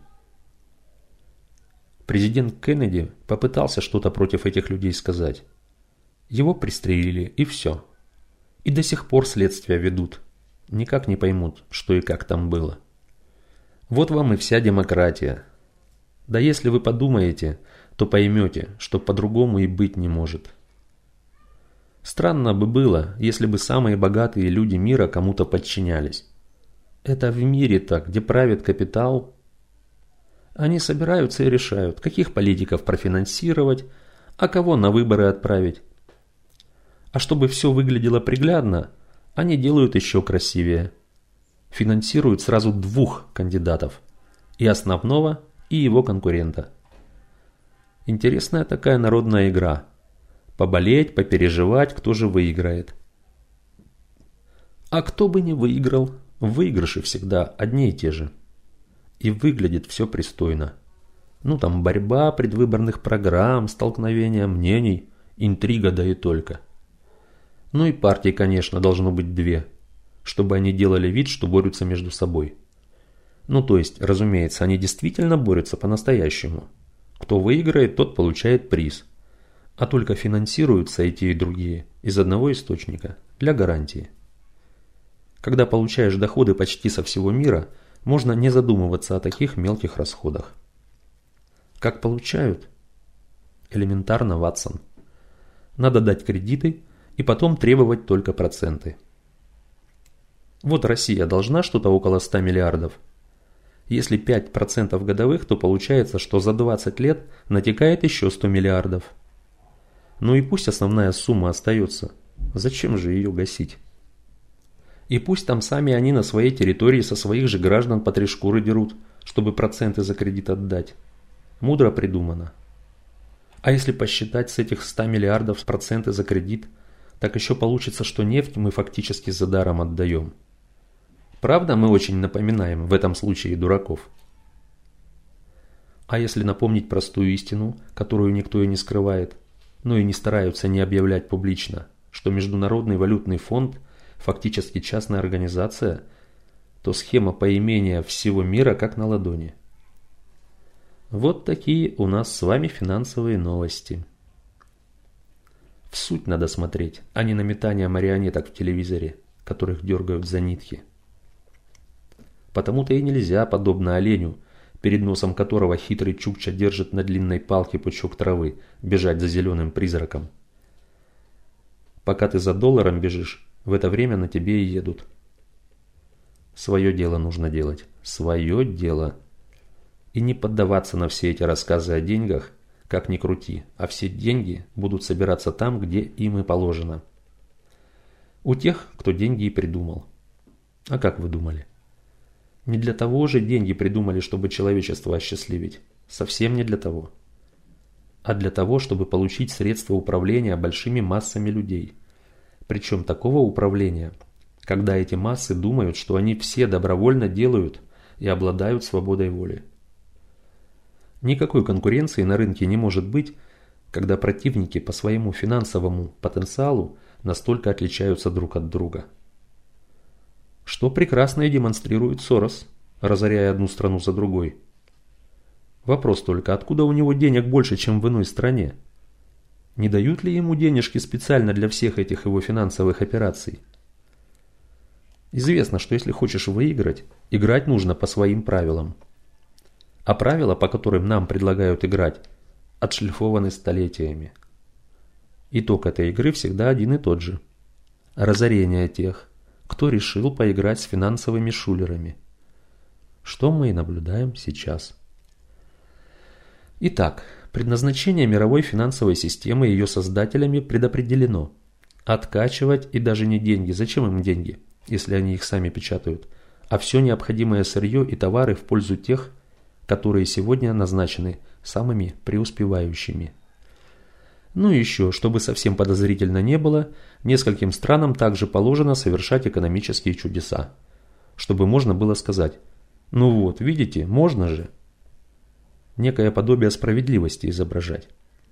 Президент Кеннеди попытался что-то против этих людей сказать. Его пристрелили, и все. И до сих пор следствие ведут. Никак не поймут, что и как там было. Вот вам и вся демократия. Да если вы подумаете, то поймете, что по-другому и быть не может. Странно бы было, если бы самые богатые люди мира кому-то подчинялись. Это в мире-то, где правит капитал. Они собираются и решают, каких политиков профинансировать, а кого на выборы отправить. А чтобы все выглядело приглядно, они делают еще красивее. Финансируют сразу 2 кандидатов. И основного, и его конкурента. Интересная такая народная игра. Поболеть, попереживать, кто же выиграет. А кто бы не выиграл, выигрыши всегда одни и те же. И выглядит все пристойно. Ну там борьба предвыборных программ, столкновения мнений, интрига да и только. Ну и партий, конечно, должно быть 2, чтобы они делали вид, что борются между собой. Ну то есть, разумеется, они действительно борются по-настоящему. Кто выиграет, тот получает приз. А только финансируются и те, и другие из одного источника, для гарантии. Когда получаешь доходы почти со всего мира, можно не задумываться о таких мелких расходах. Как получают? Элементарно, Ватсон. Надо дать кредиты и потом требовать только проценты. Вот Россия должна что-то около 100 миллиардов. Если 5% годовых, то получается, что за 20 лет натекает еще 100 миллиардов. Ну и пусть основная сумма остается. Зачем же ее гасить? И пусть там сами они на своей территории со своих же граждан по 3 шкуры дерут, чтобы проценты за кредит отдать. Мудро придумано. А если посчитать с этих 100 миллиардов проценты за кредит, так еще получится, что нефть мы фактически за даром отдаем. Правда, мы очень напоминаем в этом случае дураков? А если напомнить простую истину, которую никто и не скрывает, но и не стараются не объявлять публично, что Международный валютный фонд фактически частная организация, то схема поимения всего мира как на ладони. Вот такие у нас с вами финансовые новости. В суть надо смотреть, а не на метание марионеток в телевизоре, которых дергают за нитки. Потому-то и нельзя, подобно оленю, перед носом которого хитрый чукча держит на длинной палке пучок травы, бежать за зеленым призраком. Пока ты за долларом бежишь, в это время на тебе и едут. Свое дело нужно делать. Свое дело. И не поддаваться на все эти рассказы о деньгах, как ни крути, а все деньги будут собираться там, где им и положено. У тех, кто деньги и придумал. А как вы думали? Не для того же деньги придумали, чтобы человечество осчастливить. Совсем не для того. А для того, чтобы получить средства управления большими массами людей. Причем такого управления, когда эти массы думают, что они все добровольно делают и обладают свободой воли. Никакой конкуренции на рынке не может быть, когда противники по своему финансовому потенциалу настолько отличаются друг от друга. Что прекрасно и демонстрирует Сорос, разоряя одну страну за другой. Вопрос только, откуда у него денег больше, чем в иной стране? Не дают ли ему денежки специально для всех этих его финансовых операций? Известно, что если хочешь выиграть, играть нужно по своим правилам. А правила, по которым нам предлагают играть, отшлифованы столетиями. Итог этой игры всегда один и тот же. Разорение тех, кто решил поиграть с финансовыми шулерами. Что мы и наблюдаем сейчас. Итак, предназначение мировой финансовой системы и ее создателями предопределено. Откачивать и даже не деньги. Зачем им деньги, если они их сами печатают? А все необходимое сырье и товары в пользу тех, которые сегодня назначены самыми преуспевающими. Ну и еще, чтобы совсем подозрительно не было, нескольким странам также положено совершать экономические чудеса. Чтобы можно было сказать: ну вот, видите, можно же. Некое подобие справедливости изображать.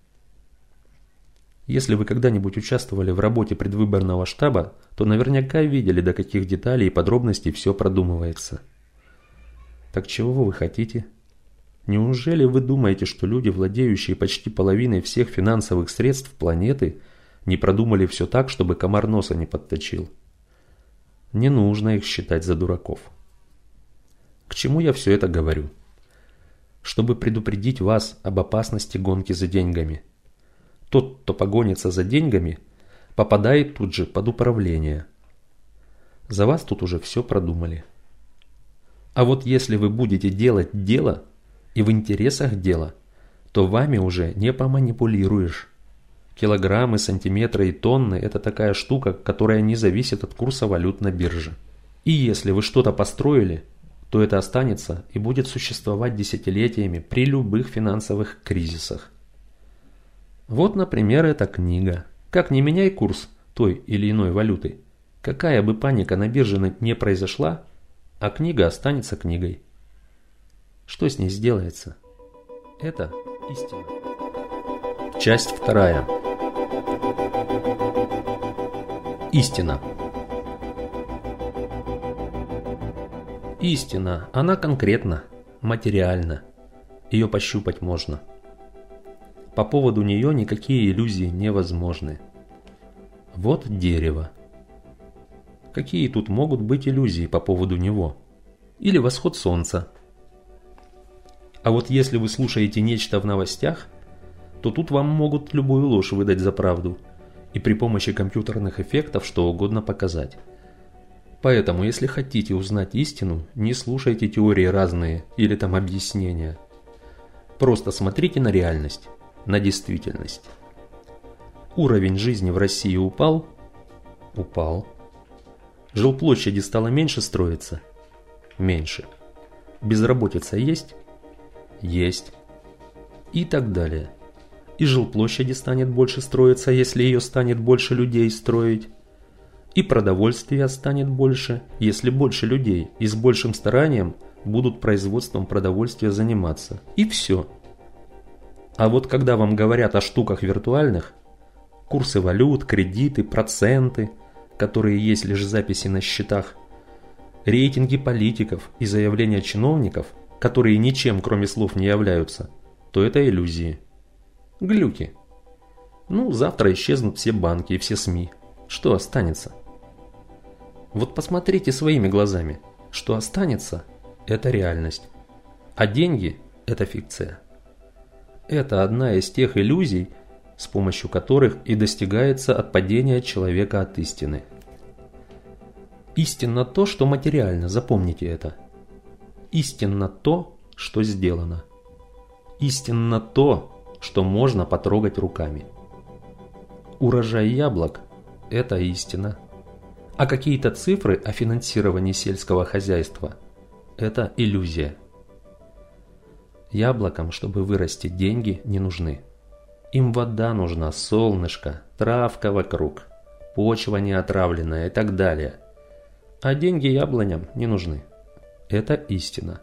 Если вы когда-нибудь участвовали в работе предвыборного штаба, то наверняка видели, до каких деталей и подробностей все продумывается. Так чего вы хотите? Неужели вы думаете, что люди, владеющие почти половиной всех финансовых средств планеты, не продумали все так, чтобы комар носа не подточил? Не нужно их считать за дураков. К чему я все это говорю? Чтобы предупредить вас об опасности гонки за деньгами. Тот, кто погонится за деньгами, попадает тут же под управление. За вас тут уже все продумали. А вот если вы будете делать дело и в интересах дела, то вами уже не поманипулируешь. Килограммы, сантиметры и тонны – это такая штука, которая не зависит от курса валют на бирже. И если вы что-то построили, то это останется и будет существовать десятилетиями при любых финансовых кризисах. Вот, например, эта книга. Как не меняй курс той или иной валюты, какая бы паника на бирже не произошла, а книга останется книгой. Что с ней сделается? Это истина. Часть 2. Истина. Истина, она конкретна, материальна. Ее пощупать можно. По поводу нее никакие иллюзии невозможны. Вот дерево. Какие тут могут быть иллюзии по поводу него? Или восход солнца? А вот если вы слушаете нечто в новостях, то тут вам могут любую ложь выдать за правду и при помощи компьютерных эффектов что угодно показать. Поэтому, если хотите узнать истину, не слушайте теории разные или там объяснения. Просто смотрите на реальность, на действительность. Уровень жизни в России упал? Упал. Жилплощади стало меньше строиться? Меньше. Безработица есть? Есть. И так далее. И жилплощади станет больше строиться, если ее станет больше людей строить. И продовольствия станет больше, если больше людей и с большим старанием будут производством продовольствия заниматься. И все. А вот когда вам говорят о штуках виртуальных, курсы валют, кредиты, проценты, которые есть лишь записи на счетах, рейтинги политиков и заявления чиновников, которые ничем кроме слов не являются, то это иллюзии. Глюки. Ну, завтра исчезнут все банки и все СМИ. Что останется? Вот посмотрите своими глазами. Что останется – это реальность. А деньги – это фикция. Это одна из тех иллюзий, с помощью которых и достигается отпадение человека от истины. Истинно то, что материально, запомните это. Истинно то, что сделано. Истинно то, что можно потрогать руками. Урожай яблок – это истина. А какие-то цифры о финансировании сельского хозяйства – это иллюзия. Яблокам, чтобы вырасти, деньги не нужны. Им вода нужна, солнышко, травка вокруг, почва не отравленная и так далее. А деньги яблоням не нужны. Это истина.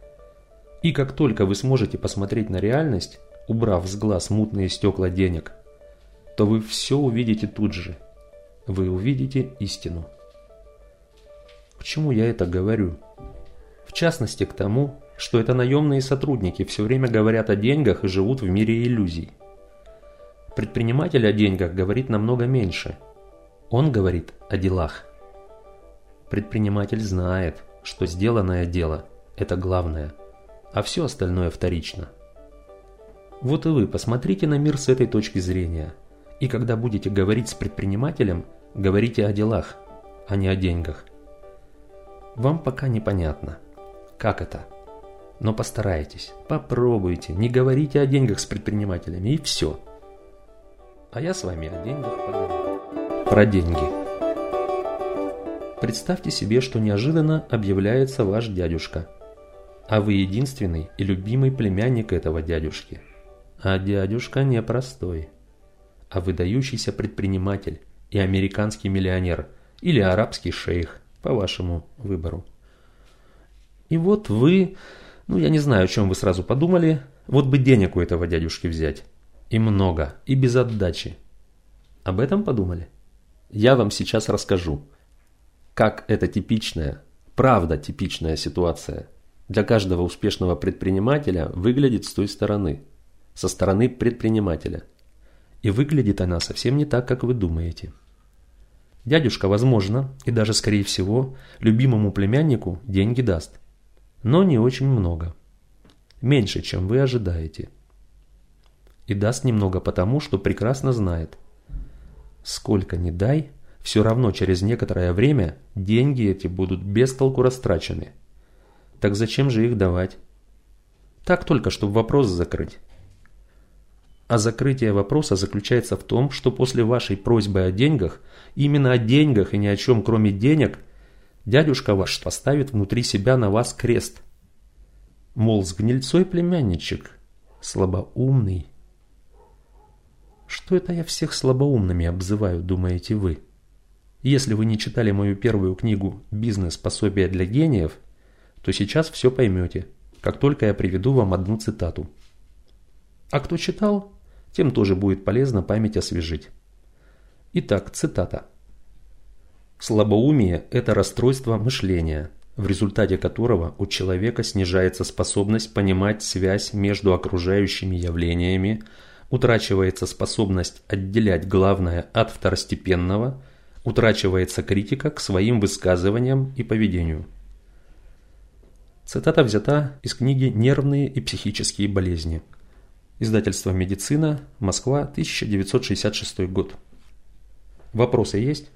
И как только вы сможете посмотреть на реальность, убрав с глаз мутные стекла денег, то вы все увидите тут же. Вы увидите истину. К чему я это говорю? В частности, к тому, что это наемные сотрудники все время говорят о деньгах и живут в мире иллюзий. Предприниматель о деньгах говорит намного меньше. Он говорит о делах. Предприниматель знает, что сделанное дело – это главное, а все остальное вторично. Вот и вы посмотрите на мир с этой точки зрения, и когда будете говорить с предпринимателем, говорите о делах, а не о деньгах. Вам пока непонятно, как это, но постарайтесь, попробуйте, не говорите о деньгах с предпринимателями и все. А я с вами о деньгах поговорю. Про деньги. Представьте себе, что неожиданно объявляется ваш дядюшка, а вы единственный и любимый племянник этого дядюшки. А дядюшка непростой, а выдающийся предприниматель и американский миллионер или арабский шейх, по вашему выбору. И вот вы, я не знаю, о чем вы сразу подумали, вот бы денег у этого дядюшки взять. И много, и без отдачи. Об этом подумали? Я вам сейчас расскажу, как эта типичная, правда типичная ситуация для каждого успешного предпринимателя выглядит с той стороны, со стороны предпринимателя. И выглядит она совсем не так, как вы думаете. Дядюшка, возможно, и даже скорее всего, любимому племяннику деньги даст. Но не очень много. Меньше, чем вы ожидаете. И даст немного потому, что прекрасно знает. Сколько ни дай, все равно через некоторое время деньги эти будут без толку растрачены. Так зачем же их давать? Так только, чтобы вопрос закрыть. А закрытие вопроса заключается в том, что после вашей просьбы о деньгах, именно о деньгах и ни о чем кроме денег, дядюшка ваш поставит внутри себя на вас крест. Мол, с гнильцой племянничек, слабоумный. Что это я всех слабоумными обзываю, думаете вы? Если вы не читали мою первую книгу «Бизнес-пособие для гениев», то сейчас все поймете, как только я приведу вам одну цитату. А кто читал, тем тоже будет полезно память освежить. Итак, цитата. «Слабоумие – это расстройство мышления, в результате которого у человека снижается способность понимать связь между окружающими явлениями, утрачивается способность отделять главное от второстепенного, утрачивается критика к своим высказываниям и поведению». Цитата взята из книги «Нервные и психические болезни». Издательство «Медицина», Москва, 1966 год. Вопросы есть?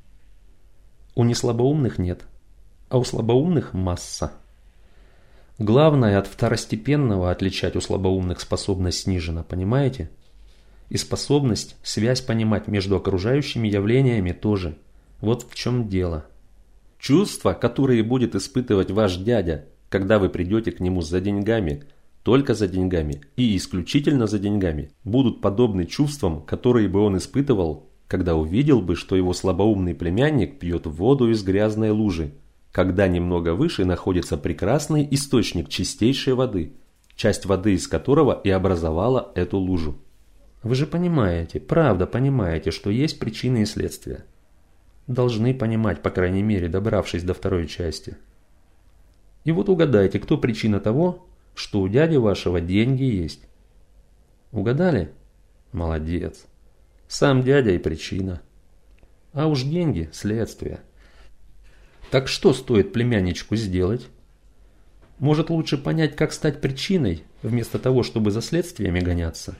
У неслабоумных нет, а у слабоумных масса. Главное от второстепенного отличать у слабоумных способность снижена, понимаете? И способность, связь понимать между окружающими явлениями тоже. Вот в чем дело. Чувства, которые будет испытывать ваш дядя, когда вы придете к нему за деньгами, только за деньгами и исключительно за деньгами, будут подобны чувствам, которые бы он испытывал, когда увидел бы, что его слабоумный племянник пьет воду из грязной лужи, когда немного выше находится прекрасный источник чистейшей воды, часть воды из которого и образовала эту лужу. Вы же понимаете, правда понимаете, что есть причины и следствия. Должны понимать, по крайней мере, добравшись до второй части. И вот угадайте, кто причина того, что у дяди вашего деньги есть. Угадали? Молодец. Сам дядя и причина. А уж деньги – следствие. Так что стоит племянничку сделать? Может, лучше понять, как стать причиной, вместо того, чтобы за следствиями гоняться?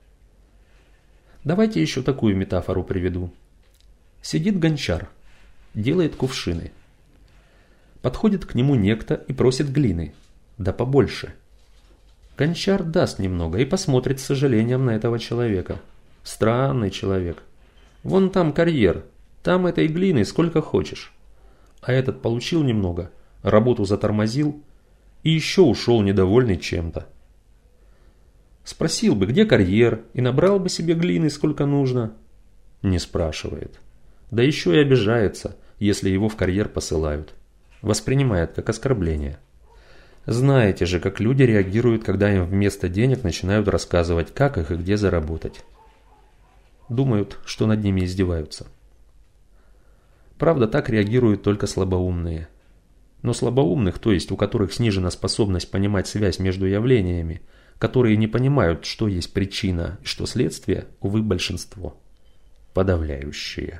Давайте еще такую метафору приведу. Сидит гончар, делает кувшины. Подходит к нему некто и просит глины, да побольше. Гончар даст немного и посмотрит с сожалением на этого человека. Странный человек. Вон там карьер, там этой глины сколько хочешь. А этот получил немного, работу затормозил и еще ушел недовольный чем-то. Спросил бы, где карьер, и набрал бы себе глины сколько нужно. Не спрашивает. Да еще и обижается, если его в карьер посылают. Воспринимает как оскорбление. Знаете же, как люди реагируют, когда им вместо денег начинают рассказывать, как их и где заработать. Думают, что над ними издеваются. Правда, так реагируют только слабоумные. Но слабоумных, то есть у которых снижена способность понимать связь между явлениями, которые не понимают, что есть причина и что следствие, увы, большинство. Подавляющее.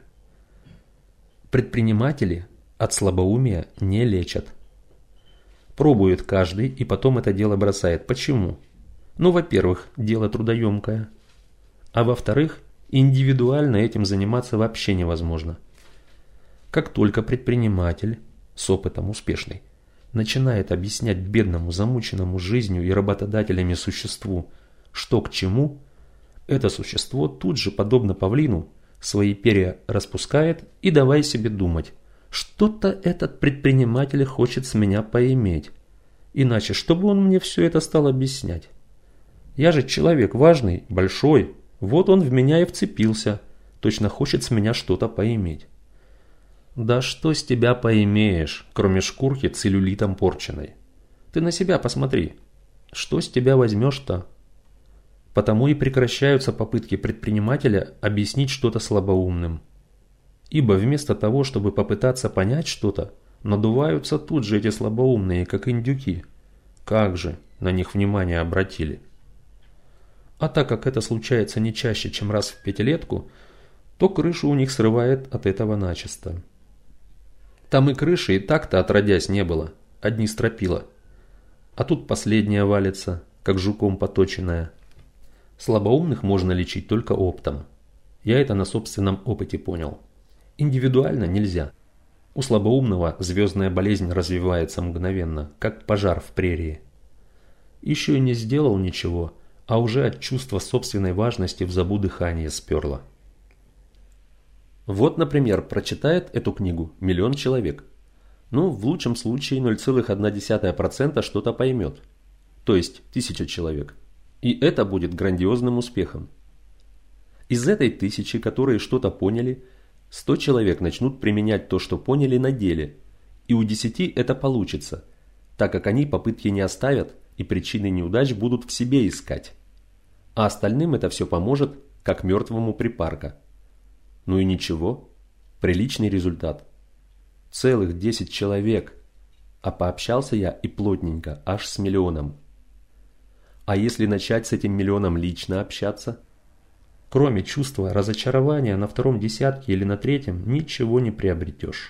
Предприниматели от слабоумия не лечат. Пробует каждый и потом это дело бросает. Почему? Ну, во-первых, дело трудоемкое. А во-вторых, индивидуально этим заниматься вообще невозможно. Как только предприниматель, с опытом успешный, начинает объяснять бедному, замученному жизнью и работодателями существу, что к чему, это существо тут же, подобно павлину, свои перья распускает и давай себе думать, что-то этот предприниматель хочет с меня поиметь. Иначе, чтобы он мне все это стал объяснять? Я же человек важный, большой, вот он в меня и вцепился, точно хочет с меня что-то поиметь. Да что с тебя поимеешь, кроме шкурки целлюлитом порченой? Ты на себя посмотри, что с тебя возьмешь-то? Потому и прекращаются попытки предпринимателя объяснить что-то слабоумным. Ибо вместо того, чтобы попытаться понять что-то, надуваются тут же эти слабоумные, как индюки. Как же на них внимание обратили? А так как это случается не чаще, чем раз в пятилетку, то крышу у них срывает от этого начисто. Там и крыши и так-то отродясь не было, одни стропила. А тут последняя валится, как жуком поточенная. Слабоумных можно лечить только оптом. Я это на собственном опыте понял. Индивидуально нельзя. У слабоумного звездная болезнь развивается мгновенно, как пожар в прерии. Еще и не сделал ничего, а уже от чувства собственной важности в забу дыхание сперло. Вот, например, прочитает эту книгу 1 000 000 человек. Ну, в лучшем случае 0,1% что-то поймет. То есть 1000 человек. И это будет грандиозным успехом. Из этой 1000, которые что-то поняли, 100 человек начнут применять то, что поняли на деле. И у 10 это получится, так как они попытки не оставят и причины неудач будут в себе искать. А остальным это все поможет, как мертвому припарка. Ну и ничего, приличный результат. Целых 10 человек, а пообщался я и плотненько, аж с 1 000 000. А если начать с этим 1 000 000 лично общаться? Кроме чувства разочарования на 2-м десятке или на 3-м ничего не приобретешь.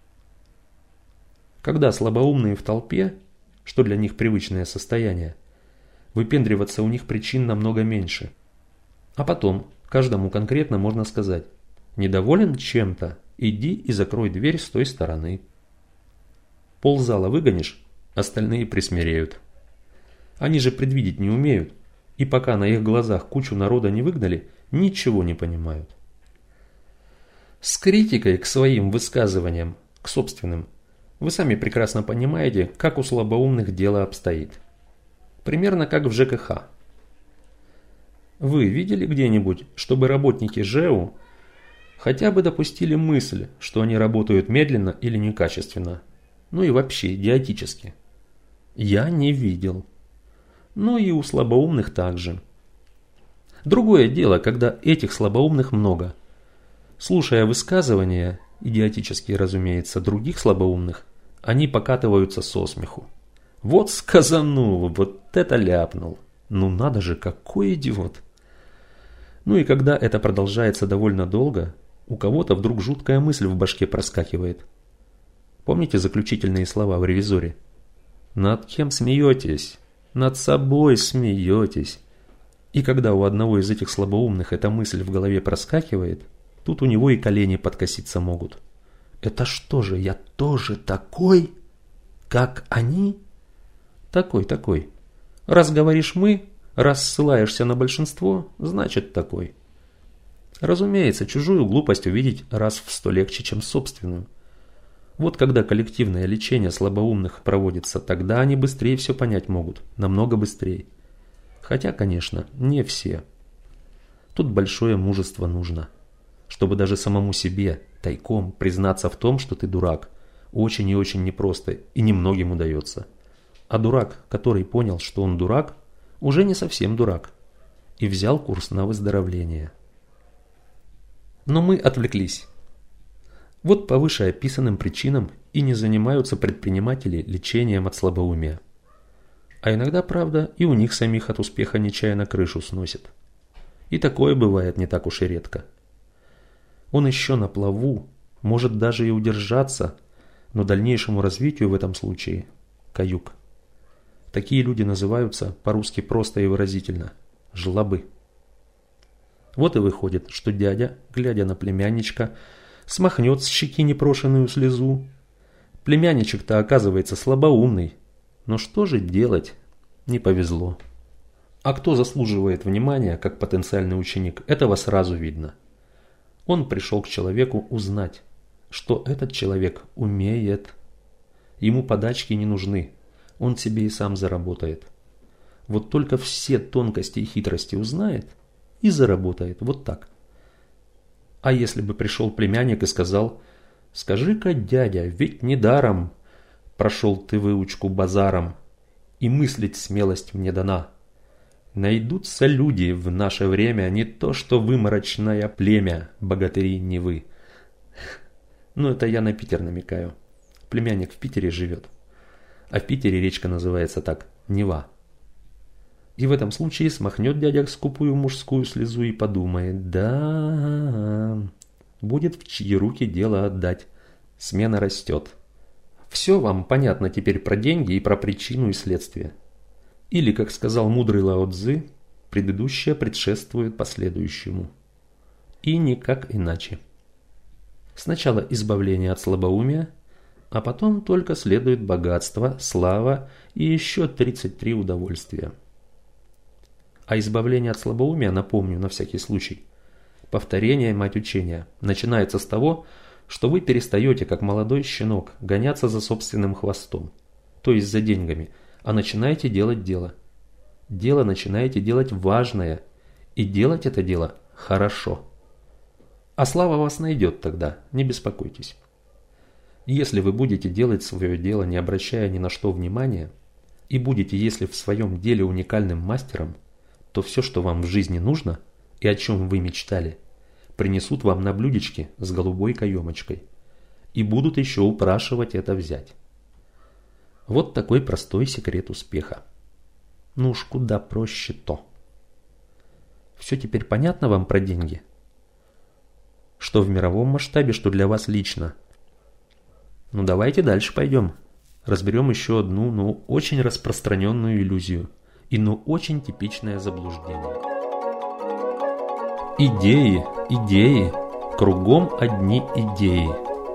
Когда слабоумные в толпе, что для них привычное состояние, выпендриваться у них причин намного меньше. А потом каждому конкретно можно сказать: недоволен чем-то, иди и закрой дверь с той стороны. Ползала выгонишь, остальные присмиреют. Они же предвидеть не умеют, и пока на их глазах кучу народа не выгнали, ничего не понимают. С критикой к своим высказываниям, к собственным, вы сами прекрасно понимаете, как у слабоумных дело обстоит. Примерно как в ЖКХ. Вы видели где-нибудь, чтобы работники ЖЭУ хотя бы допустили мысль, что они работают медленно или некачественно, ну и вообще идиотически? Я не видел. Ну и у слабоумных также. Другое дело, когда этих слабоумных много. Слушая высказывания, идиотические, разумеется, других слабоумных, они покатываются со смеху. Вот сказанул, вот это ляпнул. Ну надо же, какой идиот. Ну и когда это продолжается довольно долго, у кого-то вдруг жуткая мысль в башке проскакивает. Помните заключительные слова в «Ревизоре»? Над кем смеетесь? Над собой смеетесь. И когда у одного из этих слабоумных эта мысль в голове проскакивает, тут у него и колени подкоситься могут. Это что же, я тоже такой, как они? Такой. Раз говоришь «мы», раз ссылаешься на большинство, значит такой. Разумеется, чужую глупость увидеть раз в 100 легче, чем собственную. Вот когда коллективное лечение слабоумных проводится, тогда они быстрее все понять могут, намного быстрее. Хотя, конечно, не все. Тут большое мужество нужно, чтобы даже самому себе Тайком признаться в том, что ты дурак, очень и очень непросто и немногим удается. А дурак, который понял, что он дурак, уже не совсем дурак и взял курс на выздоровление. Но мы отвлеклись. Вот по вышеописанным причинам и не занимаются предприниматели лечением от слабоумия. А иногда, правда, и у них самих от успеха нечаянно крышу сносит. И такое бывает не так уж и редко. Он еще на плаву, может даже и удержаться, но дальнейшему развитию в этом случае – каюк. Такие люди называются, по-русски просто и выразительно, жлобы. Вот и выходит, что дядя, глядя на племянничка, смахнет с щеки непрошенную слезу. Племянничек-то оказывается слабоумный. Но что же делать? Не повезло. А кто заслуживает внимания, как потенциальный ученик, этого сразу видно. Он пришел к человеку узнать, что этот человек умеет. Ему подачки не нужны, он себе и сам заработает. Вот только все тонкости и хитрости узнает и заработает, вот так. А если бы пришел племянник и сказал: «Скажи-ка, дядя, ведь недаром прошел ты выучку базаром, и мыслить смелость мне дана. Найдутся люди в наше время, не то что выморочное племя, богатыри не вы». Ну, это я на Питер намекаю. Племянник в Питере живет. А в Питере речка называется так – Нева. И в этом случае смахнет дядя скупую мужскую слезу и подумает: да, будет в чьи руки дело отдать. Смена растет. Все вам понятно теперь про деньги и про причину и следствие. Или, как сказал мудрый Лао Цзы, предыдущее предшествует последующему. И никак иначе. Сначала избавление от слабоумия, а потом только следует богатство, слава и еще 33 удовольствия. А избавление от слабоумия, напомню на всякий случай, повторение – мать учения, начинается с того, что вы перестаете, как молодой щенок, гоняться за собственным хвостом, то есть за деньгами, а начинаете делать дело. Дело начинаете делать важное, и делать это дело хорошо. А слава вас найдет тогда, не беспокойтесь. Если вы будете делать свое дело, не обращая ни на что внимания, и будете, если в своем деле уникальным мастером, то все, что вам в жизни нужно и о чем вы мечтали, принесут вам на блюдечке с голубой каемочкой и будут еще упрашивать это взять. Вот такой простой секрет успеха. Ну уж куда проще то. Все теперь понятно вам про деньги? Что в мировом масштабе, что для вас лично. Ну давайте дальше пойдем. Разберем еще одну, но очень распространенную иллюзию и очень типичное заблуждение. Идеи, идеи, кругом одни идеи.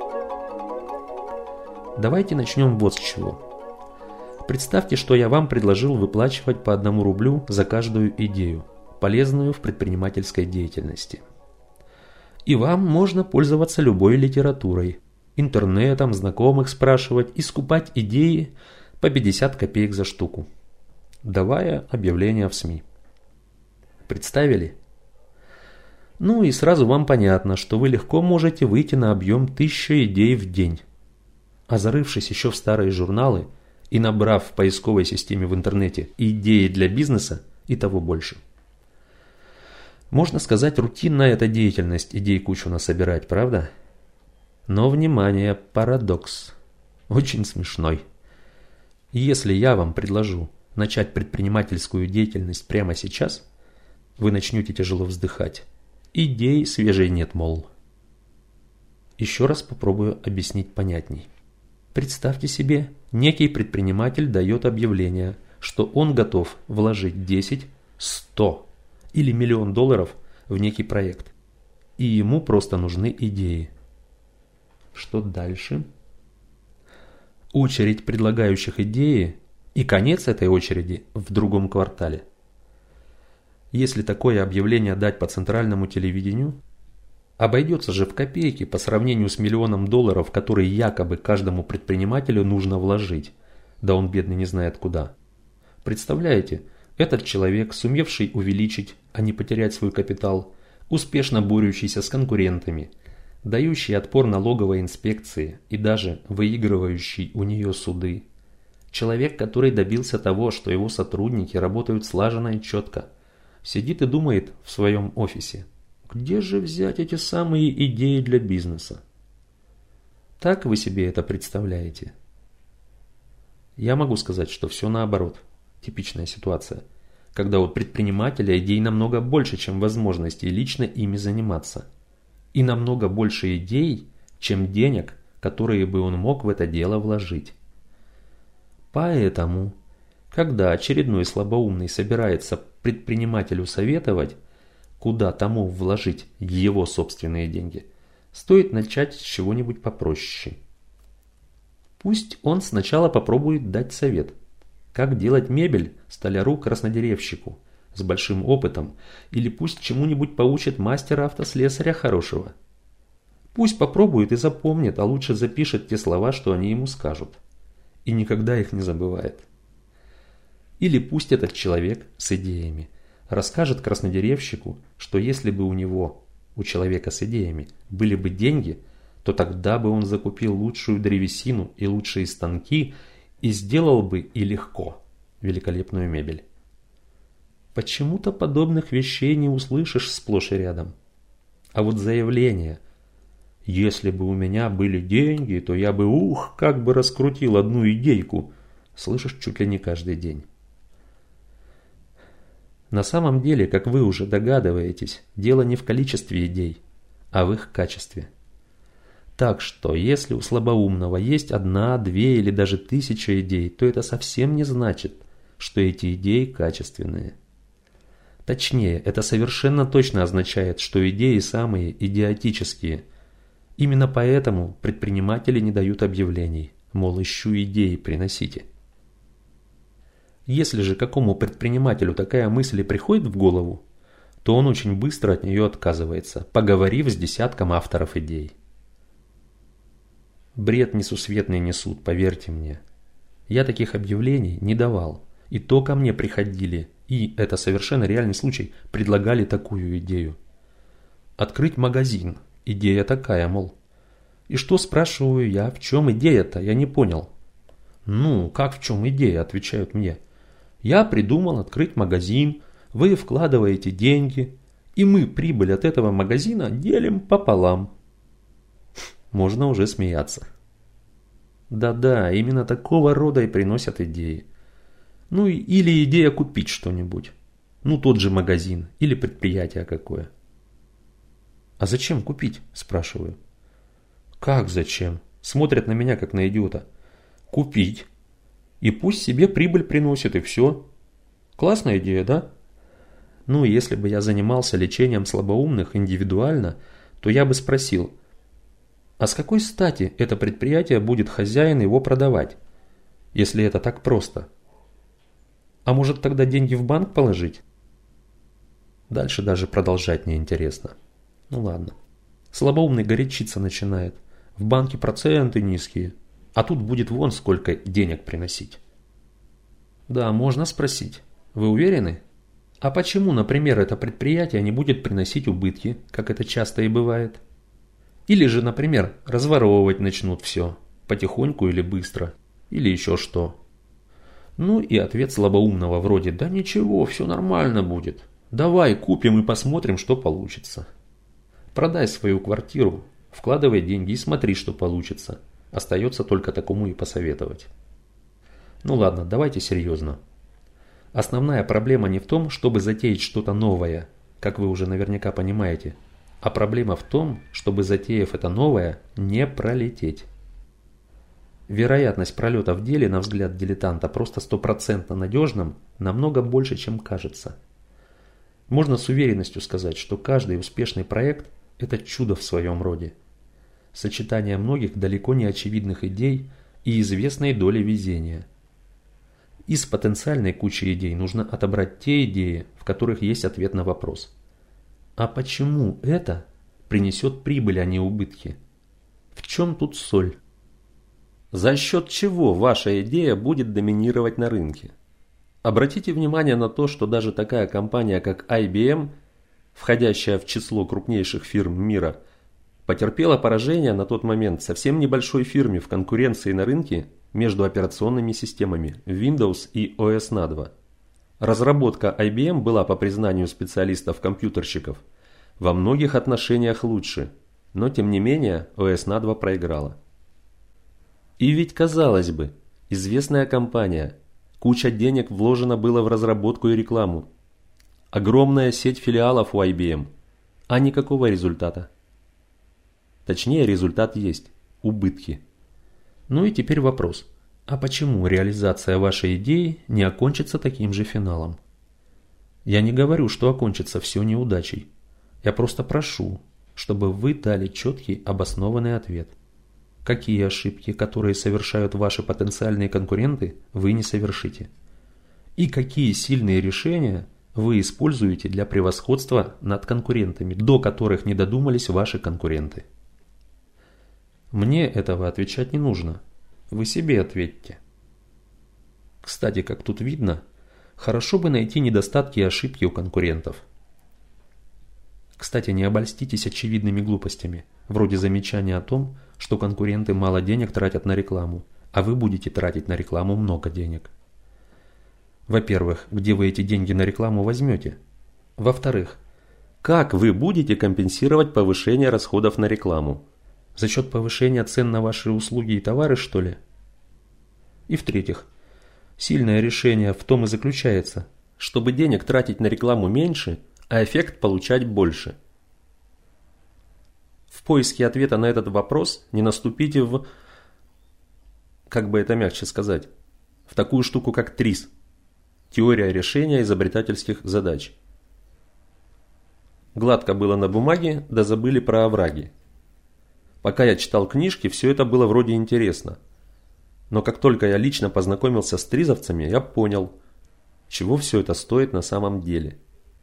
Давайте начнем вот с чего. Представьте, что я вам предложил выплачивать по 1 рублю за каждую идею, полезную в предпринимательской деятельности. И вам можно пользоваться любой литературой, интернетом, знакомых спрашивать и скупать идеи по 50 копеек за штуку, давая объявления в СМИ. Представили? Ну и сразу вам понятно, что вы легко можете выйти на объем 1000 идей в день. А зарывшись еще в старые журналы и набрав в поисковой системе в интернете идеи для бизнеса и того больше. Можно сказать, рутинная эта деятельность идей кучу насобирать, правда? Но, внимание, парадокс. Очень смешной. Если я вам предложу начать предпринимательскую деятельность прямо сейчас, вы начнете тяжело вздыхать. Идей свежей нет, мол. Еще раз попробую объяснить понятней. Представьте себе, некий предприниматель дает объявление, что он готов вложить 10, 100 или $1 000 000 в некий проект. И ему просто нужны идеи. Что дальше? Очередь предлагающих идеи и конец этой очереди в другом квартале. Если такое объявление дать по центральному телевидению, обойдется же в копейки по сравнению с $1 000 000, которые якобы каждому предпринимателю нужно вложить. Да он бедный не знает куда. Представляете, этот человек, сумевший увеличить, а не потерять свой капитал, успешно борющийся с конкурентами, дающий отпор налоговой инспекции и даже выигрывающий у нее суды. Человек, который добился того, что его сотрудники работают слаженно и четко, сидит и думает в своем офисе, где же взять эти самые идеи для бизнеса? Так вы себе это представляете? Я могу сказать, что все наоборот. Типичная ситуация, когда у предпринимателя идей намного больше, чем возможностей лично ими заниматься. И намного больше идей, чем денег, которые бы он мог в это дело вложить. Поэтому, когда очередной слабоумный собирается предпринимателю советовать, куда тому вложить его собственные деньги, стоит начать с чего-нибудь попроще. Пусть он сначала попробует дать совет, как делать мебель столяру-краснодеревщику с большим опытом, или пусть чему-нибудь поучит мастера-автослесаря хорошего. Пусть попробует и запомнит, а лучше запишет те слова, что они ему скажут, и никогда их не забывает. Или пусть этот человек с идеями расскажет краснодеревщику, что если бы у человека с идеями, были бы деньги, то тогда бы он закупил лучшую древесину и лучшие станки и сделал бы и легко великолепную мебель. Почему-то подобных вещей не услышишь сплошь и рядом. А вот заявление «если бы у меня были деньги, то я бы, как бы раскрутил одну идейку», слышишь чуть ли не каждый день. На самом деле, как вы уже догадываетесь, дело не в количестве идей, а в их качестве. Так что, если у слабоумного есть 1, 2 или даже 1000 идей, то это совсем не значит, что эти идеи качественные. Точнее, это совершенно точно означает, что идеи самые идиотические. Именно поэтому предприниматели не дают объявлений, мол, ищу идеи, приносите. Если же какому предпринимателю такая мысль и приходит в голову, то он очень быстро от нее отказывается, поговорив с десятком авторов идей. Бред несусветный несут, поверьте мне. Я таких объявлений не давал, и то ко мне приходили, и, это совершенно реальный случай, предлагали такую идею. Открыть магазин. Идея такая, мол. И что, спрашиваю я, в чем идея-то? Я не понял. Ну, как в чем идея, отвечают мне. Я придумал открыть магазин, вы вкладываете деньги, и мы прибыль от этого магазина делим пополам. Можно уже смеяться. Да-да, именно такого рода и приносят идеи. Ну или идея купить что-нибудь. Ну тот же магазин или предприятие какое. А зачем купить, спрашиваю. Как зачем? Смотрят на меня как на идиота. Купить. И пусть себе прибыль приносит, и все. Классная идея, да? Ну, если бы я занимался лечением слабоумных индивидуально, то я бы спросил, а с какой стати это предприятие будет хозяин его продавать, если это так просто? А может тогда деньги в банк положить? Дальше даже продолжать неинтересно. Ну ладно. Слабоумный горячиться начинает. В банке проценты низкие. А тут будет вон сколько денег приносить. Да, можно спросить. Вы уверены? А почему, например, это предприятие не будет приносить убытки, как это часто и бывает? Или же, например, разворовывать начнут все, потихоньку или быстро, или еще что. Ну и ответ слабоумного вроде «да ничего, все нормально будет, давай купим и посмотрим, что получится». Продай свою квартиру, вкладывай деньги и смотри, что получится. Остается только такому и посоветовать. Ну ладно, давайте серьезно. Основная проблема не в том, чтобы затеять что-то новое, как вы уже наверняка понимаете, а проблема в том, чтобы, затеяв это новое, не пролететь. Вероятность пролета в деле, на взгляд дилетанта, просто 100% надежным, намного больше, чем кажется. Можно с уверенностью сказать, что каждый успешный проект – это чудо в своем роде. Сочетание многих далеко не очевидных идей и известной доли везения. Из потенциальной кучи идей нужно отобрать те идеи, в которых есть ответ на вопрос. А почему это принесет прибыль, а не убытки? В чем тут соль? За счет чего ваша идея будет доминировать на рынке? Обратите внимание на то, что даже такая компания, как IBM, входящая в число крупнейших фирм мира, потерпела поражение на тот момент совсем небольшой фирме в конкуренции на рынке между операционными системами Windows и OS на 2. Разработка IBM была, по признанию специалистов-компьютерщиков, во многих отношениях лучше, но тем не менее OS на 2 проиграла. И ведь, казалось бы, известная компания, куча денег вложено было в разработку и рекламу, огромная сеть филиалов у IBM, а никакого результата. Точнее, результат есть – убытки. Ну и теперь вопрос, а почему реализация вашей идеи не окончится таким же финалом? Я не говорю, что окончится все неудачей. Я просто прошу, чтобы вы дали четкий обоснованный ответ. Какие ошибки, которые совершают ваши потенциальные конкуренты, вы не совершите? И какие сильные решения вы используете для превосходства над конкурентами, до которых не додумались ваши конкуренты? Мне этого отвечать не нужно. Вы себе ответьте. Кстати, как тут видно, хорошо бы найти недостатки и ошибки у конкурентов. Кстати, не обольститесь очевидными глупостями, вроде замечания о том, что конкуренты мало денег тратят на рекламу, а вы будете тратить на рекламу много денег. Во-первых, где вы эти деньги на рекламу возьмете? Во-вторых, как вы будете компенсировать повышение расходов на рекламу? За счет повышения цен на ваши услуги и товары, что ли? И в-третьих, сильное решение в том и заключается, чтобы денег тратить на рекламу меньше, а эффект получать больше. В поиске ответа на этот вопрос не наступите в, как бы это мягче сказать, в такую штуку, как ТРИЗ – теория решения изобретательских задач. Гладко было на бумаге, да забыли про овраги. Пока я читал книжки, все это было вроде интересно. Но как только я лично познакомился с тризовцами, я понял, чего все это стоит на самом деле.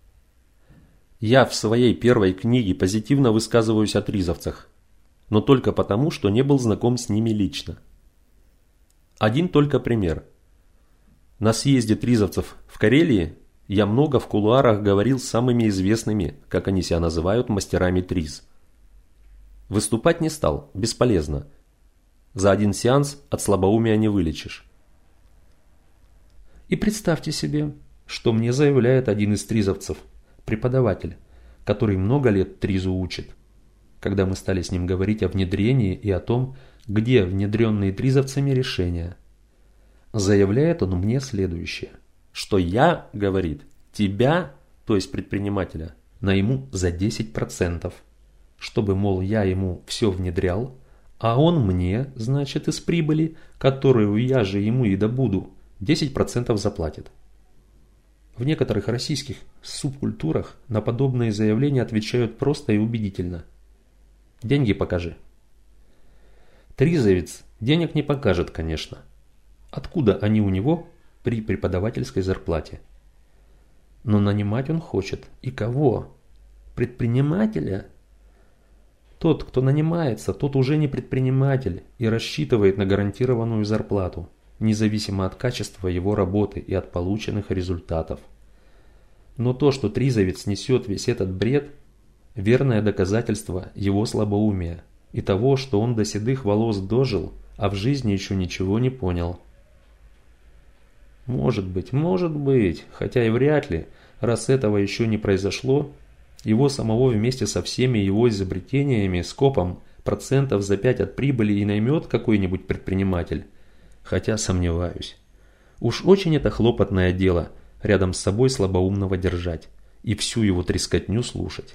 Я в своей первой книге позитивно высказываюсь о тризовцах, но только потому, что не был знаком с ними лично. Один только пример. На съезде тризовцев в Карелии я много в кулуарах говорил с самыми известными, как они себя называют, мастерами триз. Выступать не стал, бесполезно. За один сеанс от слабоумия не вылечишь. И представьте себе, что мне заявляет один из тризовцев, преподаватель, который много лет тризу учит. Когда мы стали с ним говорить о внедрении и о том, где внедренные тризовцами решения. Заявляет он мне следующее, что я, говорит, тебя, то есть предпринимателя, найму за 10%, чтобы, мол, я ему все внедрял, а он мне, значит, из прибыли, которую я же ему и добуду, 10% заплатит. В некоторых российских субкультурах на подобные заявления отвечают просто и убедительно. Деньги покажи. Тризовец денег не покажет, конечно. Откуда они у него при преподавательской зарплате? Но нанимать он хочет. И кого? Предпринимателя? Тот, кто нанимается, тот уже не предприниматель и рассчитывает на гарантированную зарплату, независимо от качества его работы и от полученных результатов. Но то, что тризовец несет весь этот бред, верное доказательство его слабоумия и того, что он до седых волос дожил, а в жизни еще ничего не понял. Может быть, хотя и вряд ли, раз этого еще не произошло, его самого вместе со всеми его изобретениями скопом процентов за 5 от прибыли и наймет какой-нибудь предприниматель, хотя сомневаюсь. Уж очень это хлопотное дело рядом с собой слабоумного держать и всю его трескотню слушать.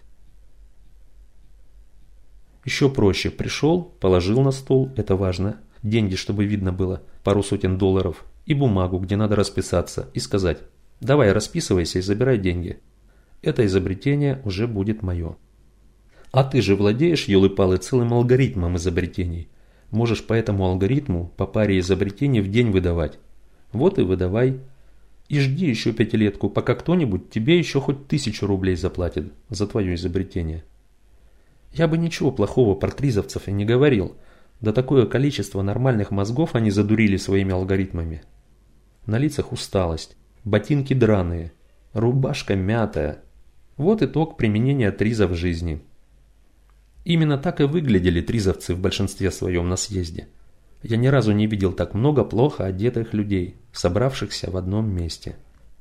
Еще проще: пришел, положил на стол, это важно, деньги, чтобы видно было, пару сотен долларов, и бумагу, где надо расписаться, и сказать: давай расписывайся и забирай деньги. Это изобретение уже будет мое. А ты же владеешь, елы-палы, целым алгоритмом изобретений. Можешь по этому алгоритму по паре изобретений в день выдавать. Вот и выдавай. И жди еще пятилетку, пока кто-нибудь тебе еще хоть 1000 рублей заплатит за твое изобретение. Я бы ничего плохого про тризовцев и не говорил. Да такое количество нормальных мозгов они задурили своими алгоритмами. На лицах усталость, ботинки драные, рубашка мятая. Вот итог применения триза в жизни. Именно так и выглядели тризовцы в большинстве своем на съезде. Я ни разу не видел так много плохо одетых людей, собравшихся в одном месте.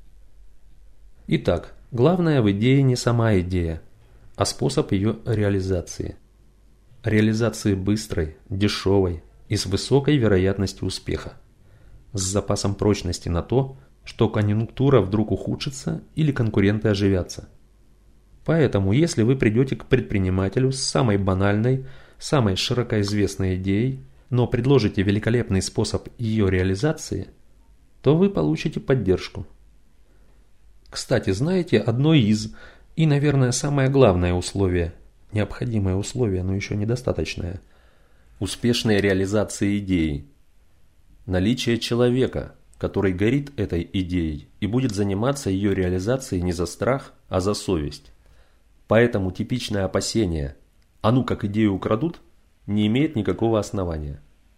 Итак, главное в идее не сама идея, а способ ее реализации. Реализации быстрой, дешевой и с высокой вероятностью успеха. С запасом прочности на то, что конъюнктура вдруг ухудшится или конкуренты оживятся. Поэтому, если вы придете к предпринимателю с самой банальной, самой широко известной идеей, но предложите великолепный способ ее реализации, то вы получите поддержку. Кстати, знаете, одно из, и, наверное, самое главное условие, необходимое условие, но еще недостаточное, успешной реализации идеи – наличие человека, который горит этой идеей и будет заниматься ее реализацией не за страх, а за совесть. Поэтому типичное опасение «а ну как идею украдут» не имеет никакого основания.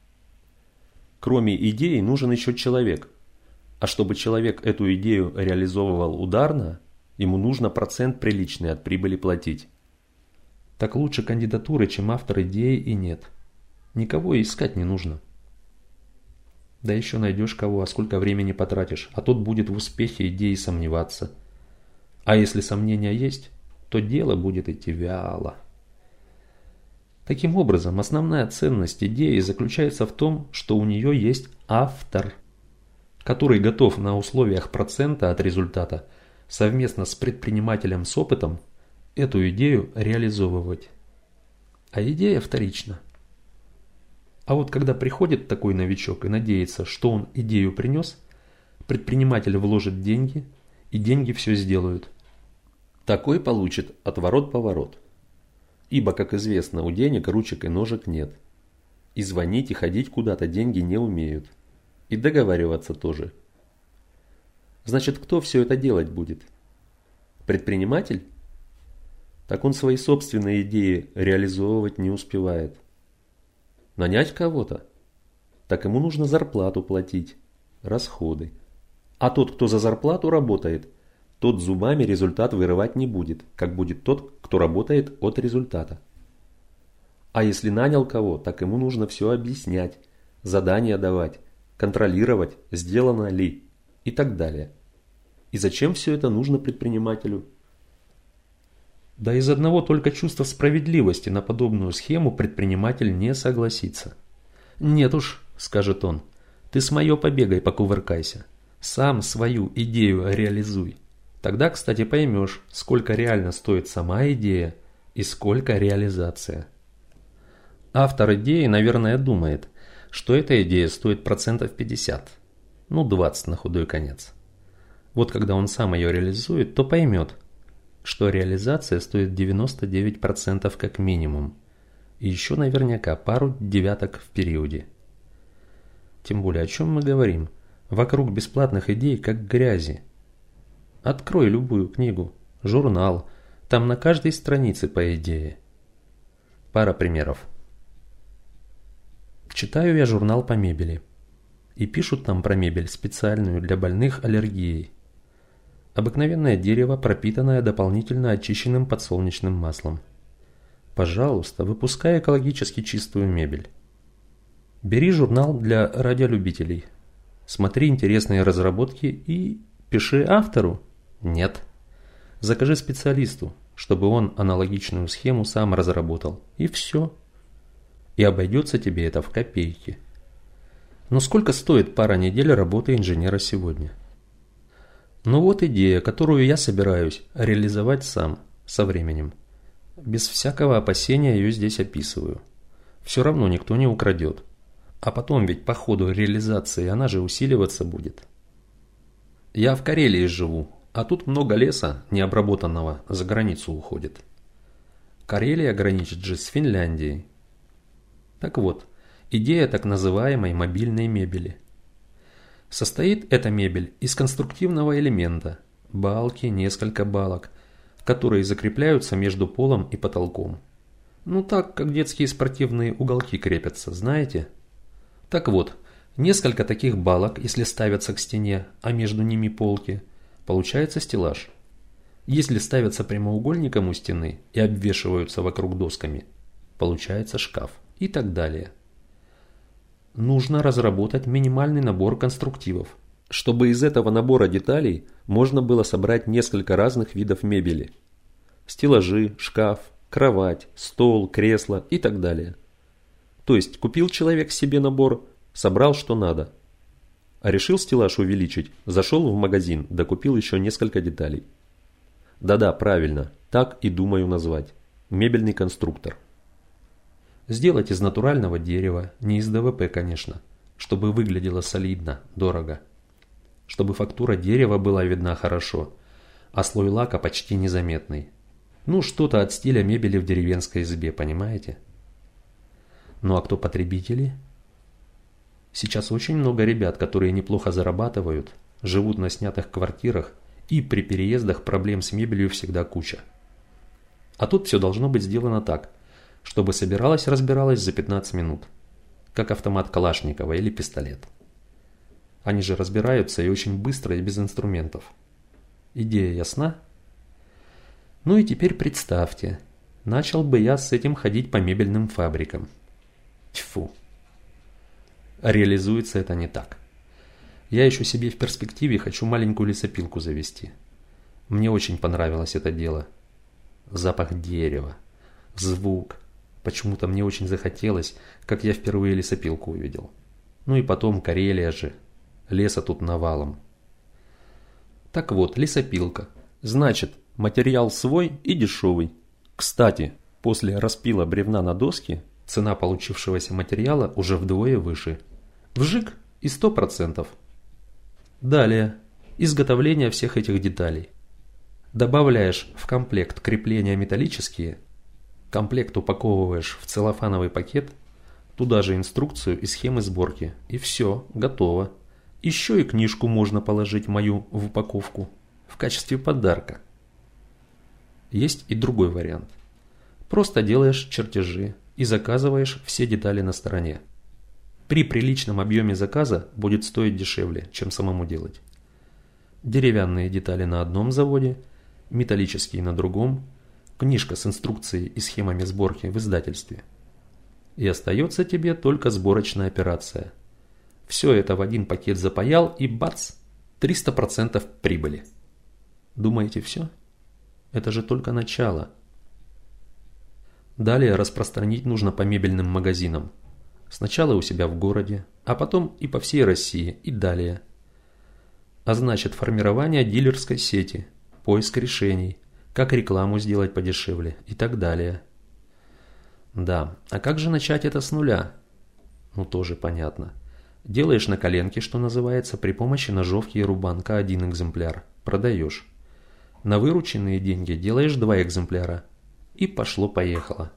Кроме идеи нужен еще человек, а чтобы человек эту идею реализовывал ударно, ему нужно процент приличный от прибыли платить. Так лучше кандидатуры, чем автор идеи, и нет. Никого искать не нужно. Да еще найдешь кого, а сколько времени потратишь, а тот будет в успехе идеи сомневаться. А если сомнения есть, то дело будет идти вяло. Таким образом, основная ценность идеи заключается в том, что у нее есть автор, который готов на условиях процента от результата совместно с предпринимателем с опытом эту идею реализовывать. А идея вторична. А вот когда приходит такой новичок и надеется, что он идею принес, предприниматель вложит деньги, и деньги все сделают. Такой получит отворот-поворот. Ибо, как известно, у денег ручек и ножек нет. И звонить и ходить куда-то деньги не умеют. И договариваться тоже. Значит, кто все это делать будет? Предприниматель? Так он свои собственные идеи реализовывать не успевает. Нанять кого-то? Так ему нужно зарплату платить, расходы. А тот, кто за зарплату работает, тот зубами результат вырывать не будет, как будет тот, кто работает от результата. А если нанял кого, так ему нужно все объяснять, задания давать, контролировать, сделано ли и так далее. И зачем все это нужно предпринимателю? Да из одного только чувства справедливости на подобную схему предприниматель не согласится. «Нет уж», – скажет он, – «ты с моё побегай покувыркайся, сам свою идею реализуй. Тогда, кстати, поймешь, сколько реально стоит сама идея и сколько реализация». Автор идеи, наверное, думает, что эта идея стоит 50%, 20 на худой конец. Вот когда он сам ее реализует, то поймет, что реализация стоит 99% как минимум, и еще наверняка пару девяток в периоде. Тем более, о чем мы говорим? Вокруг бесплатных идей как грязи. Открой любую книгу, журнал, там на каждой странице по идее. Пара примеров. Читаю я журнал по мебели. И пишут там про мебель специальную для больных аллергией. Обыкновенное дерево, пропитанное дополнительно очищенным подсолнечным маслом. Пожалуйста, выпускай экологически чистую мебель. Бери журнал для радиолюбителей. Смотри интересные разработки и пиши автору. Нет. Закажи специалисту, чтобы он аналогичную схему сам разработал. И все. И обойдется тебе это в копейки. Но сколько стоит пара недель работы инженера сегодня? Ну вот идея, которую я собираюсь реализовать сам, со временем. Без всякого опасения ее здесь описываю. Все равно никто не украдет. А потом ведь по ходу реализации она же усиливаться будет. Я в Карелии живу, а тут много леса, необработанного, за границу уходит. Карелия граничит же с Финляндией. Так вот, идея так называемой мобильной мебели. Состоит эта мебель из конструктивного элемента, балки, несколько балок, которые закрепляются между полом и потолком. Ну так, как детские спортивные уголки крепятся, знаете? Так вот, несколько таких балок, если ставятся к стене, а между ними полки, получается стеллаж. Если ставятся прямоугольником у стены и обвешиваются вокруг досками, получается шкаф и так далее. Нужно разработать минимальный набор конструктивов, чтобы из этого набора деталей можно было собрать несколько разных видов мебели. Стеллажи, шкаф, кровать, стол, кресло и так далее. То есть купил человек себе набор, собрал что надо. А решил стеллаж увеличить, зашел в магазин, докупил еще несколько деталей. Да-да, правильно, так и думаю назвать. Мебельный конструктор. Сделать из натурального дерева, не из ДВП, конечно, чтобы выглядело солидно, дорого. Чтобы фактура дерева была видна хорошо, а слой лака почти незаметный. Ну, что-то от стиля мебели в деревенской избе, понимаете? Ну а кто потребители? Сейчас очень много ребят, которые неплохо зарабатывают, живут на снятых квартирах, и при переездах проблем с мебелью всегда куча. А тут все должно быть сделано так, чтобы собиралось-разбиралось за 15 минут, как автомат Калашникова или пистолет. Они же разбираются и очень быстро и без инструментов. Идея ясна? Ну и теперь представьте, начал бы я с этим ходить по мебельным фабрикам. Тьфу. Реализуется это не так. Я еще себе в перспективе хочу маленькую лесопилку завести. Мне очень понравилось это дело. Запах дерева, звук. Почему-то мне очень захотелось, как я впервые лесопилку увидел. Ну и потом Карелия же. Леса тут навалом. Так вот, лесопилка. Значит, материал свой и дешевый. Кстати, после распила бревна на доски, цена получившегося материала уже вдвое выше. Вжик и 100%. Далее. Изготовление всех этих деталей. Добавляешь в комплект крепления металлические, комплект упаковываешь в целлофановый пакет, туда же инструкцию и схемы сборки. И все, готово. Еще и книжку можно положить мою в упаковку в качестве подарка. Есть и другой вариант. Просто делаешь чертежи и заказываешь все детали на стороне. При приличном объеме заказа будет стоить дешевле, чем самому делать. Деревянные детали на одном заводе, металлические на другом, книжка с инструкцией и схемами сборки в издательстве. И остается тебе только сборочная операция. Все это в один пакет запаял и бац, 300% прибыли. Думаете, все? Это же только начало. Далее распространить нужно по мебельным магазинам. Сначала у себя в городе, а потом и по всей России, и далее. А значит, формирование дилерской сети, поиск решений, как рекламу сделать подешевле и так далее. Да, а как же начать это с нуля? Ну, тоже понятно. Делаешь на коленке, что называется, при помощи ножовки и рубанка 1 экземпляр. Продаешь. На вырученные деньги делаешь 2 экземпляра. И пошло-поехало.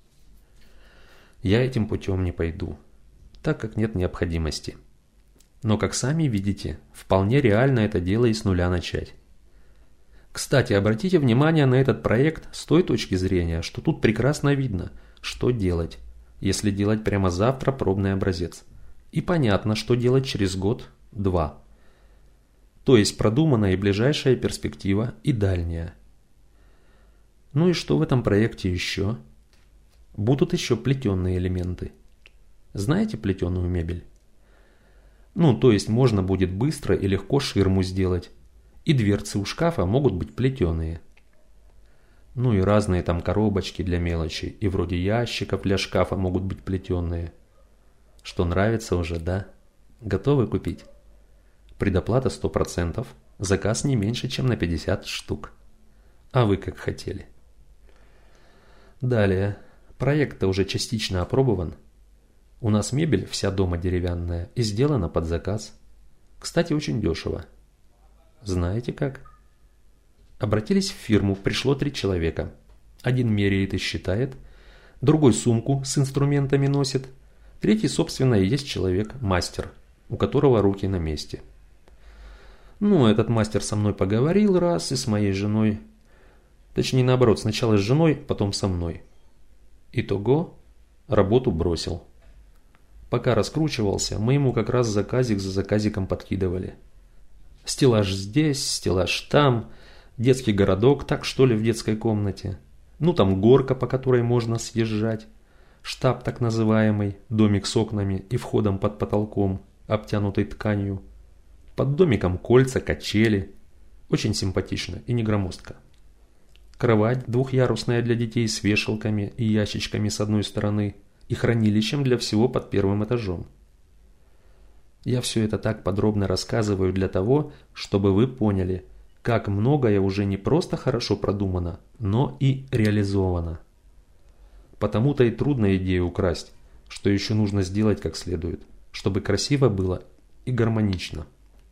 Я этим путем не пойду, так как нет необходимости. Но, как сами видите, вполне реально это дело и с нуля начать. Кстати, обратите внимание на этот проект с той точки зрения, что тут прекрасно видно, что делать, если делать прямо завтра пробный образец. И понятно, что делать через год-два. То есть продуманная и ближайшая перспектива, и дальняя. Ну и что в этом проекте еще? Будут еще плетеные элементы. Знаете плетеную мебель? Ну, то есть можно будет быстро и легко ширму сделать. И дверцы у шкафа могут быть плетеные. Ну и разные там коробочки для мелочи. И вроде ящиков для шкафа могут быть плетеные. Что нравится уже, да? Готовы купить? Предоплата 100%. Заказ не меньше, чем на 50 штук. А вы как хотели? Далее. Проект-то уже частично опробован. У нас мебель вся дома деревянная и сделана под заказ. Кстати, очень дешево. Знаете как? Обратились в фирму, пришло 3 человека. Один меряет и считает, другой сумку с инструментами носит, третий, собственно, и есть человек, мастер, у которого руки на месте. Ну, этот мастер со мной поговорил раз и с моей женой. Точнее, наоборот, сначала с женой, потом со мной. Итого, работу бросил. Пока раскручивался, мы ему как раз заказик за заказиком подкидывали. Стеллаж здесь, стеллаж там, детский городок, так что ли в детской комнате. Ну там горка, по которой можно съезжать. штаб так называемый, домик с окнами и входом под потолком, обтянутый тканью. Под домиком кольца, качели. Очень симпатично и не громоздко. Кровать двухъярусная для детей с вешалками и ящичками с одной стороны и хранилищем для всего под первым этажом. Я все это так подробно рассказываю для того, чтобы вы поняли, как многое уже не просто хорошо продумано, но и реализовано. Потому-то и трудно идею украсть, что еще нужно сделать как следует, чтобы красиво было и гармонично.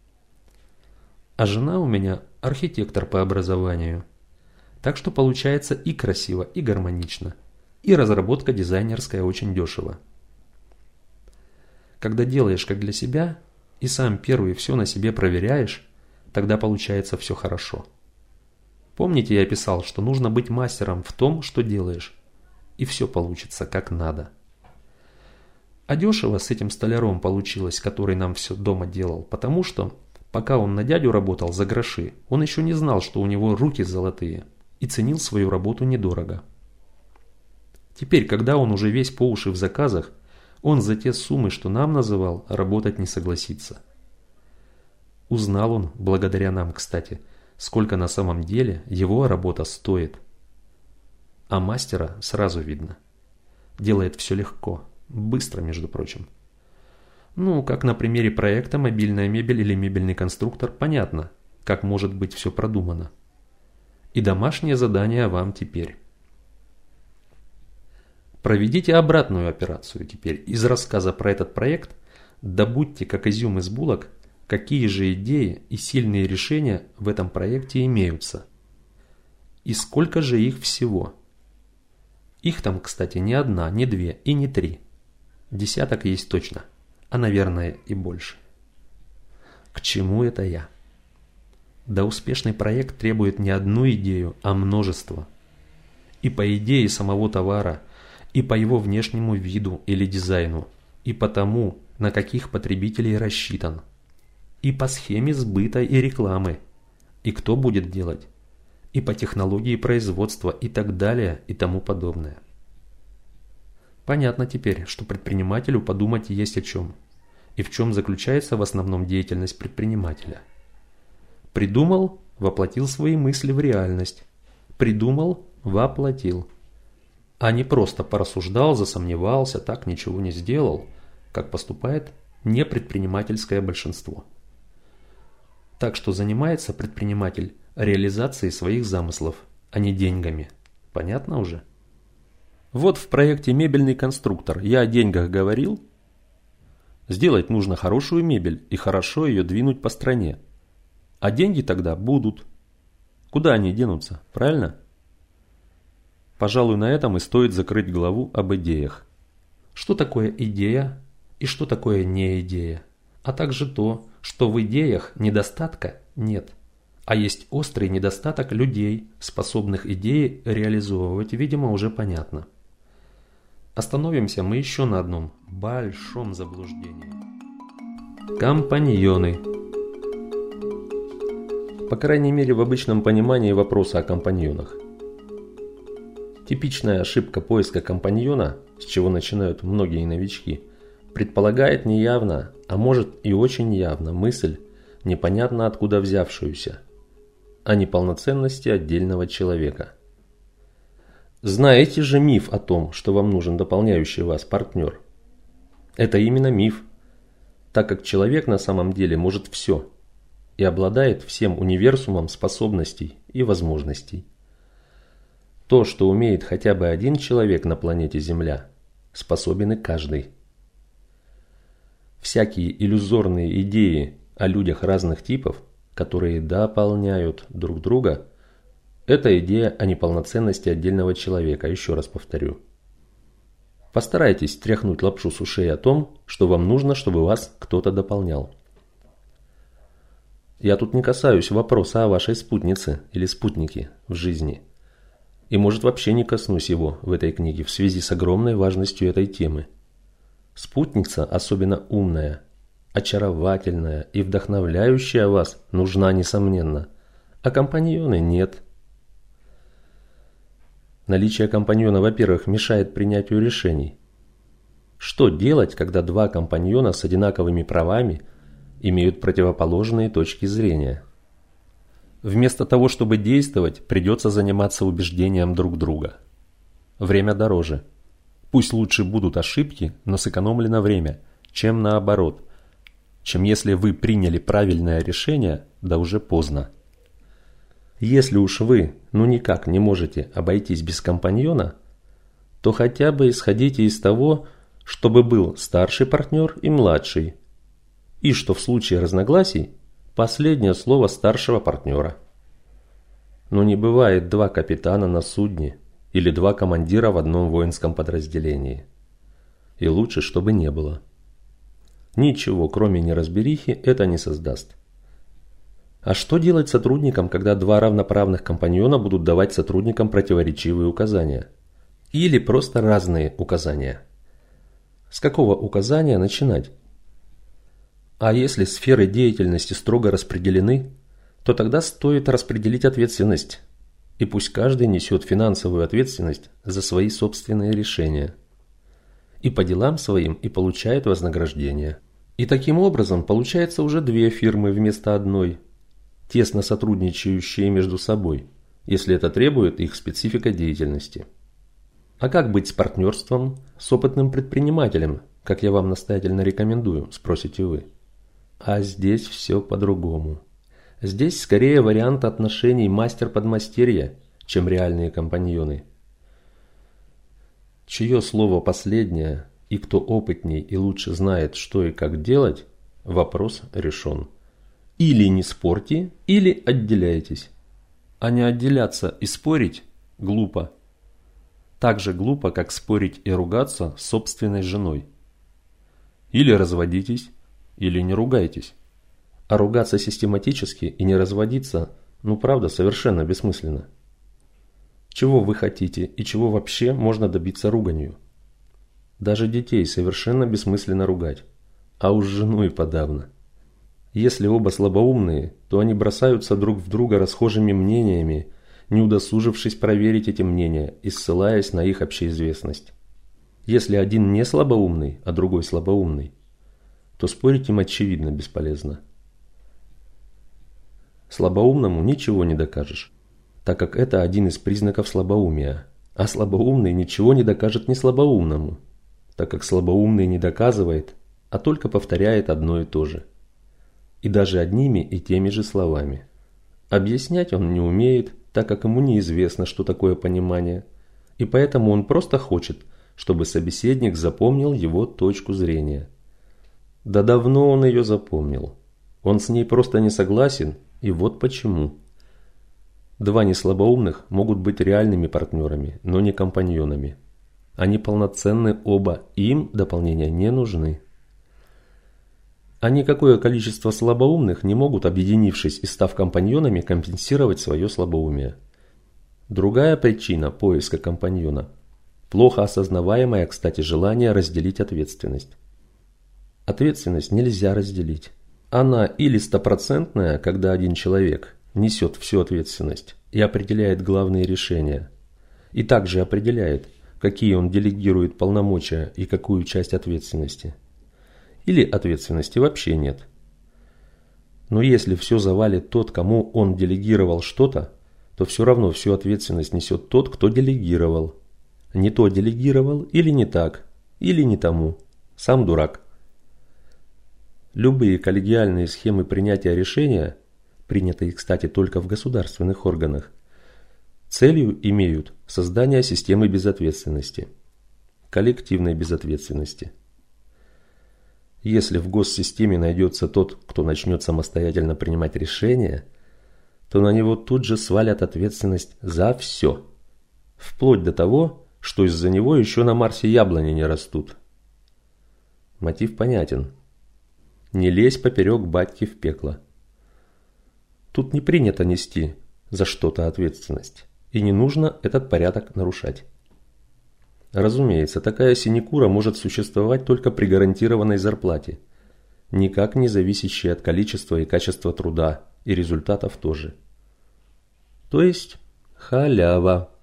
А жена у меня архитектор по образованию. Так что получается и красиво, и гармонично. И разработка дизайнерская очень дешево. Когда делаешь как для себя, и сам первый все на себе проверяешь, тогда получается все хорошо. Помните, я писал, что нужно быть мастером в том, что делаешь, и все получится как надо. А дешево с этим столяром получилось, который нам все дома делал, потому что, пока он на дядю работал за гроши, он еще не знал, что у него руки золотые, и ценил свою работу недорого. Теперь, когда он уже весь по уши в заказах, он за те суммы, что нам называл, работать не согласится. Узнал он, благодаря нам, кстати, сколько на самом деле его работа стоит. А мастера сразу видно. Делает все легко, быстро, между прочим. Ну, как на примере проекта «Мобильная мебель» или «Мебельный конструктор» понятно, как может быть все продумано. И домашнее задание вам теперь. Проведите обратную операцию теперь. Из рассказа про этот проект добудьте, как изюм из булок, какие же идеи и сильные решения в этом проекте имеются. И сколько же их всего. Их там, кстати, не одна, не две и не три. Десяток есть точно, а наверное и больше. К чему это я? Да успешный проект требует не одну идею, а множество. И по идее самого товара, и по его внешнему виду или дизайну, и по тому, на каких потребителей рассчитан, и по схеме сбыта и рекламы, и кто будет делать, и по технологии производства и так далее и тому подобное. Понятно теперь, что предпринимателю подумать есть о чем, и в чем заключается в основном деятельность предпринимателя. Придумал, воплотил свои мысли в реальность. Придумал, воплотил. А не просто порассуждал, засомневался, так ничего не сделал, как поступает непредпринимательское большинство. Так что занимается предприниматель реализацией своих замыслов, а не деньгами. Понятно уже? Вот в проекте «Мебельный конструктор» я о деньгах говорил. Сделать нужно хорошую мебель и хорошо ее двинуть по стране. А деньги тогда будут. Куда они денутся, правильно? Пожалуй, на этом и стоит закрыть главу об идеях. Что такое идея и что такое не идея, а также то, что в идеях недостатка нет, а есть острый недостаток людей, способных идеи реализовывать, видимо, уже понятно. Остановимся мы еще на одном большом заблуждении. Компаньоны. По крайней мере, в обычном понимании вопроса о компаньонах. Типичная ошибка поиска компаньона, с чего начинают многие новички, предполагает неявно, а может и очень явно мысль, непонятно откуда взявшуюся, о неполноценности отдельного человека. Знаете же миф о том, что вам нужен дополняющий вас партнер? Это именно миф, так как человек на самом деле может все и обладает всем универсумом способностей и возможностей. То, что умеет хотя бы один человек на планете Земля, способен и каждый. Всякие иллюзорные идеи о людях разных типов, которые дополняют друг друга, это идея о неполноценности отдельного человека, еще раз повторю. Постарайтесь стряхнуть лапшу с ушей о том, что вам нужно, чтобы вас кто-то дополнял. Я тут не касаюсь вопроса о вашей спутнице или спутнике в жизни. И может вообще не коснусь его в этой книге в связи с огромной важностью этой темы. Спутница, особенно умная, очаровательная и вдохновляющая вас, нужна несомненно, а компаньоны нет. Наличие компаньона, во-первых, мешает принятию решений, Что делать, когда два компаньона с одинаковыми правами имеют противоположные точки зрения? Вместо того, чтобы действовать, придется заниматься убеждением друг друга. Время дороже. Пусть лучше будут ошибки, но сэкономлено время, чем наоборот, чем если вы приняли правильное решение, да уже поздно. Если уж вы никак не можете обойтись без компаньона, то хотя бы исходите из того, чтобы был старший партнер и младший, и что в случае разногласий последнее слово старшего партнера. Но не бывает два капитана на судне или два командира в одном воинском подразделении. И лучше, чтобы не было. Ничего, кроме неразберихи, это не создаст. А что делать сотрудникам, когда два равноправных компаньона будут давать сотрудникам противоречивые указания? Или просто разные указания? С какого указания начинать? А если сферы деятельности строго распределены, то тогда стоит распределить ответственность. И пусть каждый несет финансовую ответственность за свои собственные решения. И по делам своим и получает вознаграждение. И таким образом получается уже две фирмы вместо одной, тесно сотрудничающие между собой, если это требует их специфика деятельности. А как быть с партнерством с опытным предпринимателем, как я вам настоятельно рекомендую, спросите вы? А здесь все по-другому. Здесь скорее вариант отношений мастер-подмастерье, чем реальные компаньоны. Чье слово последнее, и кто опытней и лучше знает, что и как делать, вопрос решен. Или не спорьте, или отделяйтесь. А не отделяться и спорить глупо. Так же глупо, как спорить и ругаться с собственной женой. Или разводитесь, или не ругайтесь. А ругаться систематически и не разводиться, правда, совершенно бессмысленно. Чего вы хотите и чего вообще можно добиться руганью? Даже детей совершенно бессмысленно ругать, а уж жену и подавно. Если оба слабоумные, то они бросаются друг в друга расхожими мнениями, не удосужившись проверить эти мнения и ссылаясь на их общеизвестность. Если один не слабоумный, а другой слабоумный, то спорить им очевидно бесполезно. Слабоумному ничего не докажешь, так как это один из признаков слабоумия, а слабоумный ничего не докажет неслабоумному, так как слабоумный не доказывает, а только повторяет одно и то же. И даже одними и теми же словами. Объяснять он не умеет, так как ему неизвестно, что такое понимание, и поэтому он просто хочет, чтобы собеседник запомнил его точку зрения. Да давно он ее запомнил. Он с ней просто не согласен, и вот почему. Два неслабоумных могут быть реальными партнерами, но не компаньонами. Они полноценны оба, и им дополнения не нужны. А никакое количество слабоумных не могут, объединившись и став компаньонами, компенсировать свое слабоумие. Другая причина поиска компаньона – плохо осознаваемое, кстати, желание разделить ответственность. Ответственность нельзя разделить. Она или стопроцентная, когда один человек несет всю ответственность и определяет главные решения, и также определяет, какие он делегирует полномочия и какую часть ответственности. Или ответственности вообще нет. Но если все завалит тот, кому он делегировал что-то, то все равно всю ответственность несет тот, кто делегировал. Не то делегировал, или не так, или не тому. Сам дурак. Любые коллегиальные схемы принятия решения, принятые, кстати, только в государственных органах, целью имеют создание системы безответственности, коллективной безответственности. Если в госсистеме найдется тот, кто начнет самостоятельно принимать решения, то на него тут же свалят ответственность за все, вплоть до того, что из-за него еще на Марсе яблони не растут. Мотив понятен. Не лезь поперек батьки в пекло. Тут не принято нести за что-то ответственность, и не нужно этот порядок нарушать. Разумеется, такая синекура может существовать только при гарантированной зарплате, никак не зависящей от количества и качества труда, и результатов тоже. То есть халява.